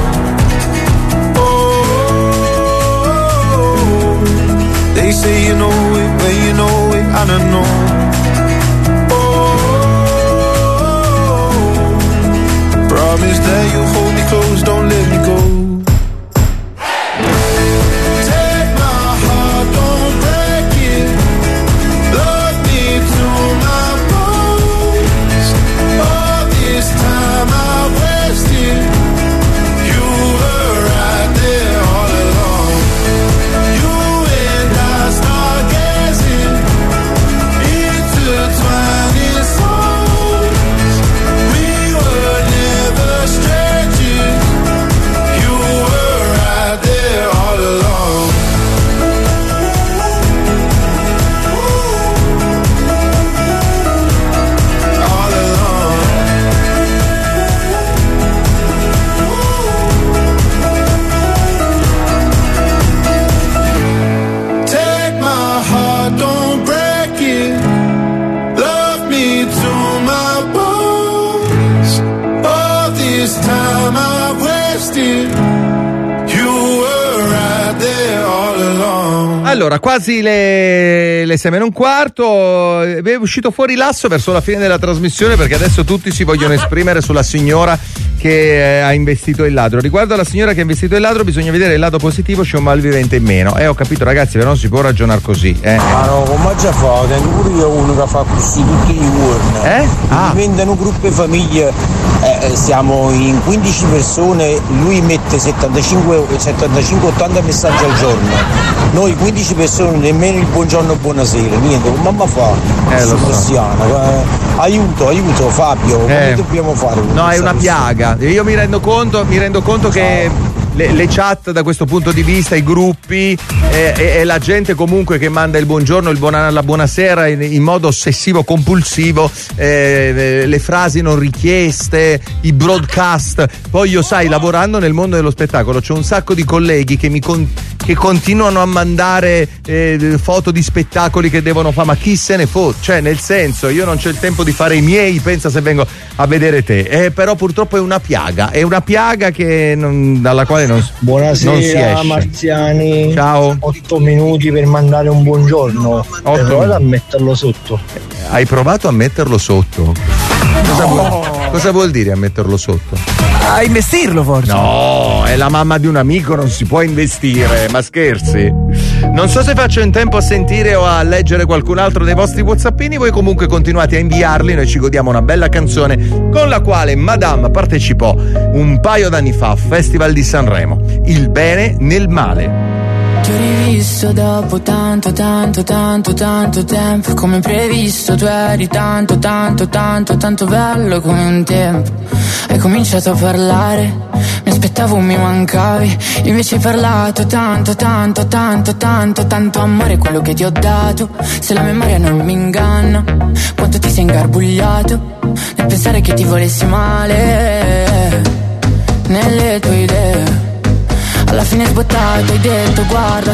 Oh, they say you know it, but you know it, I don't know. Oh, promise that you hold me close, don't let me go. Take my heart, don't break it. Love me to my bones. All this time I wasted. You were right there all along. You and I stargazing, intertwining souls. We were never strangers. You were right there all along. All along. Take my heart, don't break it. Love me to my bones. All this time I've wasted. You were right there all along. Allora, quasi le 6:15, è uscito fuori l'asso verso la fine della trasmissione perché adesso tutti si vogliono esprimere sulla signora che ha investito il ladro. Riguardo alla signora che ha investito il ladro bisogna vedere il lato positivo, c'è un malvivente in meno. Ho capito ragazzi, però non si può ragionare così. Ma no, come già fa? Tengo pure io uno che fa così tutti i giorni. Diventano un gruppo di famiglie, siamo in 15 persone, lui mette 75-80 messaggi al giorno. Noi 15 persone, nemmeno il buongiorno, buonasera, niente, come mamma fa? Aiuto Fabio, come dobbiamo fare? No, è una piaga. Io mi rendo conto che le chat da questo punto di vista, i gruppi e la gente comunque che manda il buongiorno, la buonasera in modo ossessivo compulsivo, le frasi non richieste, i broadcast. Poi io, sai, lavorando nel mondo dello spettacolo c'è un sacco di colleghi che che continuano a mandare foto di spettacoli che devono fare, ma chi se ne fotte, cioè nel senso, io non c'ho il tempo di fare i miei, pensa se vengo a vedere te, però purtroppo è una piaga che dalla quale non si esce. Marziani, ciao. 8 minuti per mandare un buongiorno. Hai provato a metterlo sotto? Hai provato a metterlo sotto? Cosa vuol dire a metterlo sotto? A investirlo forse? No, è la mamma di un amico, non si può investire, ma scherzi? Non so se faccio in tempo a sentire o a leggere qualcun altro dei vostri whatsappini, voi comunque continuate a inviarli, noi ci godiamo una bella canzone con la quale Madame partecipò un paio d'anni fa al Festival di Sanremo, Il bene nel male. Ti ho rivisto dopo tanto tempo, come previsto tu eri tanto bello come un tempo. Hai cominciato a parlare, mi aspettavo mi mancavi, invece hai parlato tanto amore quello che ti ho dato. Se la memoria non mi inganna, quanto ti sei ingarbugliato nel pensare che ti volessi male nelle tue idee. Alla fine sbottato hai detto guarda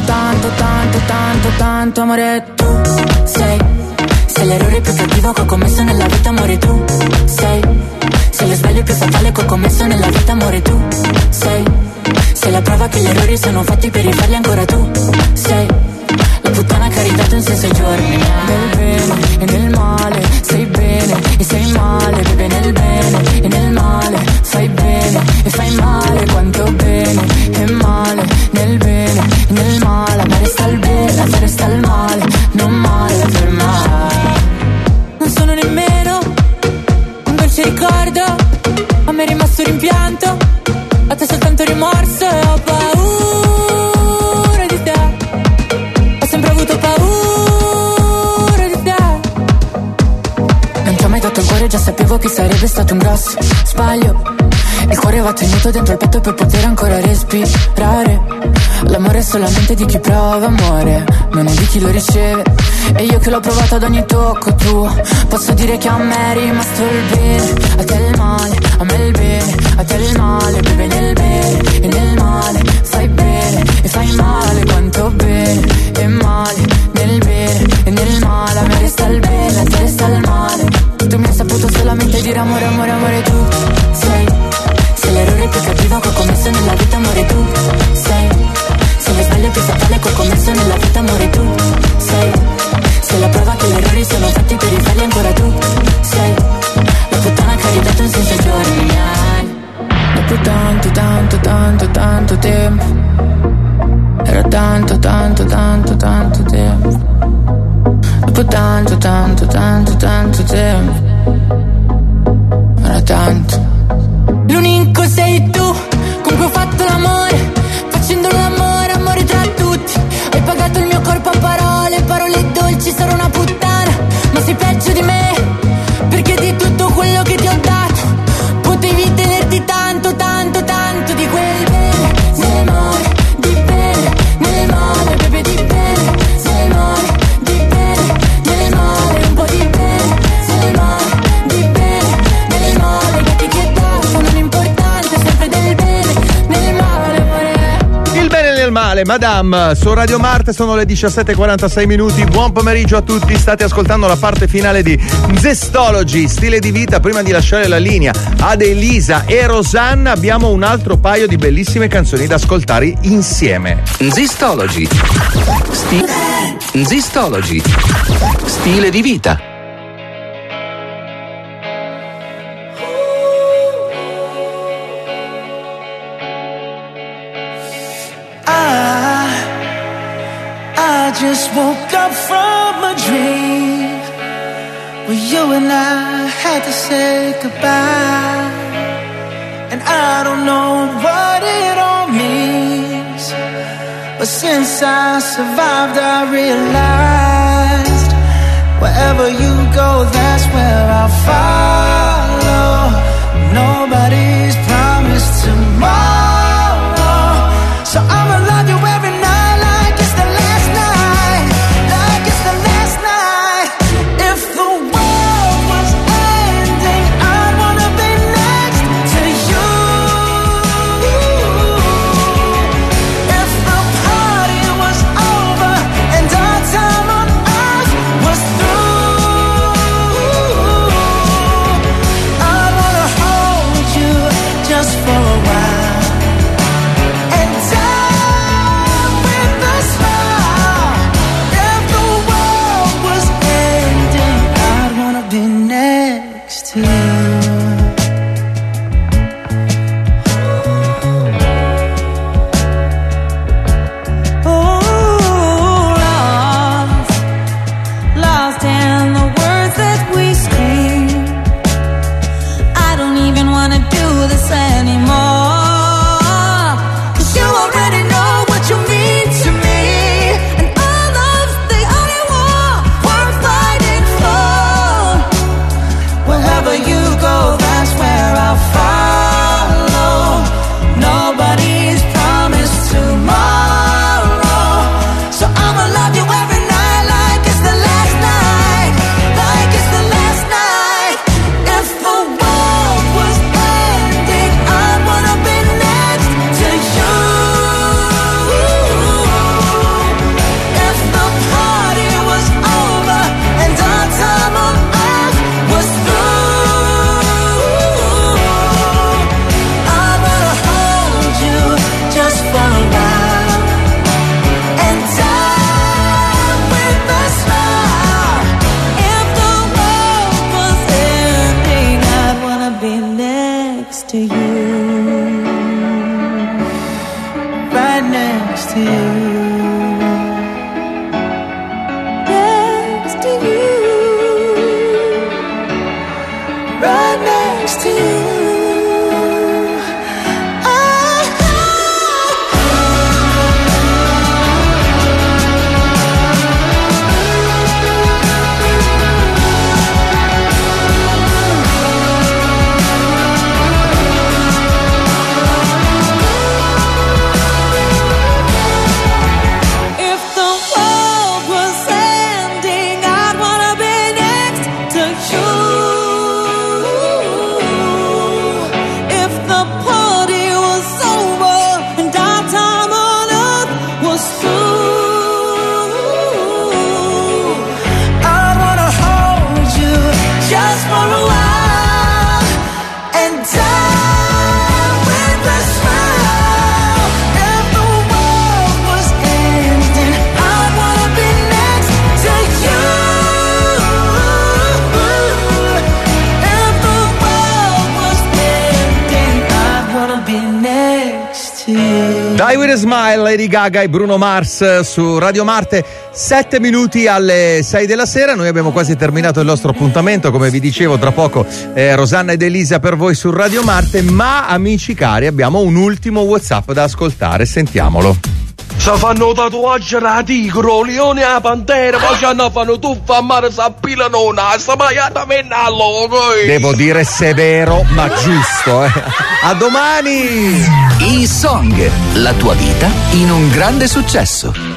tanto amore, tu sei l'errore più cattivo che ho commesso nella vita, amore, tu sei lo sbaglio più fatale che ho commesso nella vita, amore, tu sei la prova che gli errori sono fatti per rifarli ancora, tu sei la puttana che ha ridato un senso ai giorni. Nel bene e nel male sei bene e sei male, bebe nel bene e nel male fai bene e fai male, quanto bene e male, nel bene e nel male, ma resta il bene, ma resta il male, non male per mai. Non sono nemmeno sapevo che sarebbe stato un grosso sbaglio. Il cuore va tenuto dentro il petto per poter ancora respirare. L'amore è solamente di chi prova amore, non è di chi lo riceve. E io che l'ho provato ad ogni tocco tuo, posso dire che a me è rimasto il bene. A te il male, a me il bene. A te il male, beve nel bene e nel male. Fai bene e fai male, quanto bene e male. Nel bene e nel male, a me resta il bene, a te resta il male. Tu mi hai saputo solamente dire amore, amore, amore. Tu sei l'errore più cattivo che ho commesso nella vita, amore. Tu sei lo sbaglio più fatale che ho commesso nella vita, amore. Tu sei la prova che gli errori sono fatti per rifarli ancora. Tu sei la puttana che ha ridato un senso ai giorni miei. Dopo tanto, tanto, tanto, tanto tempo, era tanto, tanto, tanto, tanto tempo. Dopo tanto, tanto, tanto, tanto tempo, era tanto. L'unico sei tu, con cui ho fatto l'amore, facendo l'amore, amore tra tutti. Hai pagato il mio corpo a parole, parole dolci, sarò una puttana, ma sei peggio di me, perché di tutto quello che ti ho dato, potevi tenerti tanto, tanto, tanto di quel bene, nel male, di bene, nel male, bebe di bene, nel male, di bene, nel male, un po' di bene, nel male, di bene, nel male, che ti non importante, sempre del bene, nel male, amore. Il bene e nel male, Madame, su Radio Marte sono le 17:46 minuti. Buon pomeriggio a tutti, state ascoltando la parte finale di Zestology, stile di vita. Prima di lasciare la linea ad Elisa e Rosanna, abbiamo un altro paio di bellissime canzoni da ascoltare insieme. Zestology, Zestology, stile di vita. I just woke up from a dream where you and I had to say goodbye, and I don't know what it all means, but since I survived I realized wherever you go, that's where I'll follow. Nobody's promised tomorrow, so I'ma love you every night like it's the last night, like it's the last night. If the world was ending, I'd wanna be next to you. If the party was over and our time on earth was through, I'd wanna hold you just for a while. I'll be next to you. Die With a Smile, Lady Gaga e Bruno Mars su Radio Marte, 7 minuti alle 6 della sera. Noi abbiamo quasi terminato il nostro appuntamento, come vi dicevo, tra poco Rosanna ed Elisa per voi su Radio Marte, ma amici cari abbiamo un ultimo WhatsApp da ascoltare, sentiamolo. Se fanno tatuaggi da tigro, leone a pantera, poi ci fanno tuffa a mare, s'appilano una, sbagliata menna logo. Devo dire severo, ma giusto, A domani! E-Song, la tua vita in un grande successo.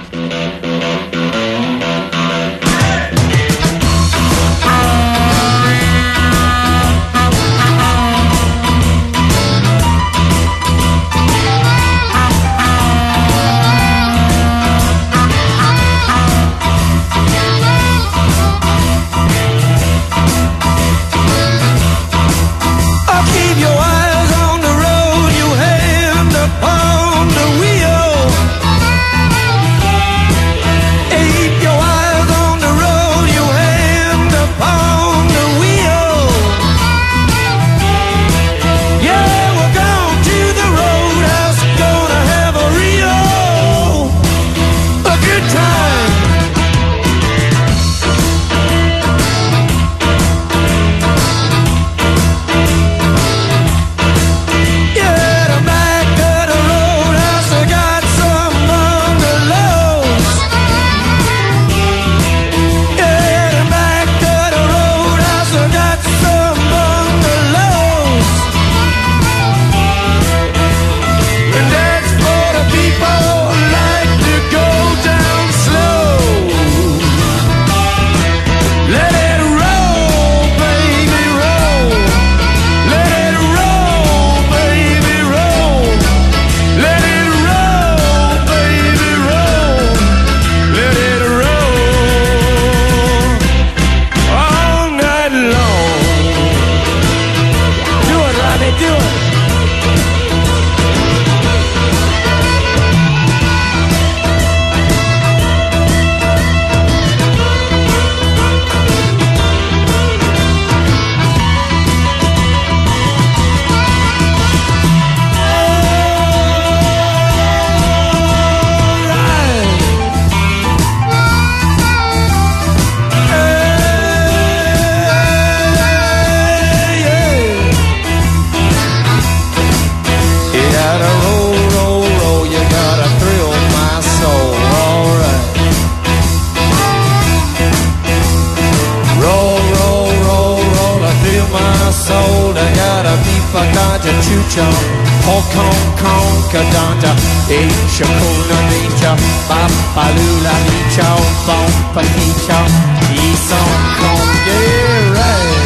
Hong Kong, Kadanta, Asia, Kona, Nature, Bapalula, Nicha, Bom, Paticha, East Hong Kong, yeah, right.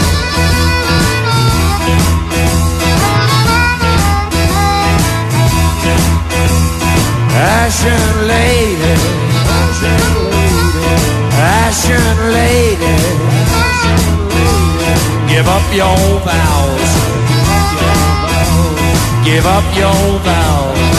Ashen lady, Ashen lady, give up your vows. Give up your vows.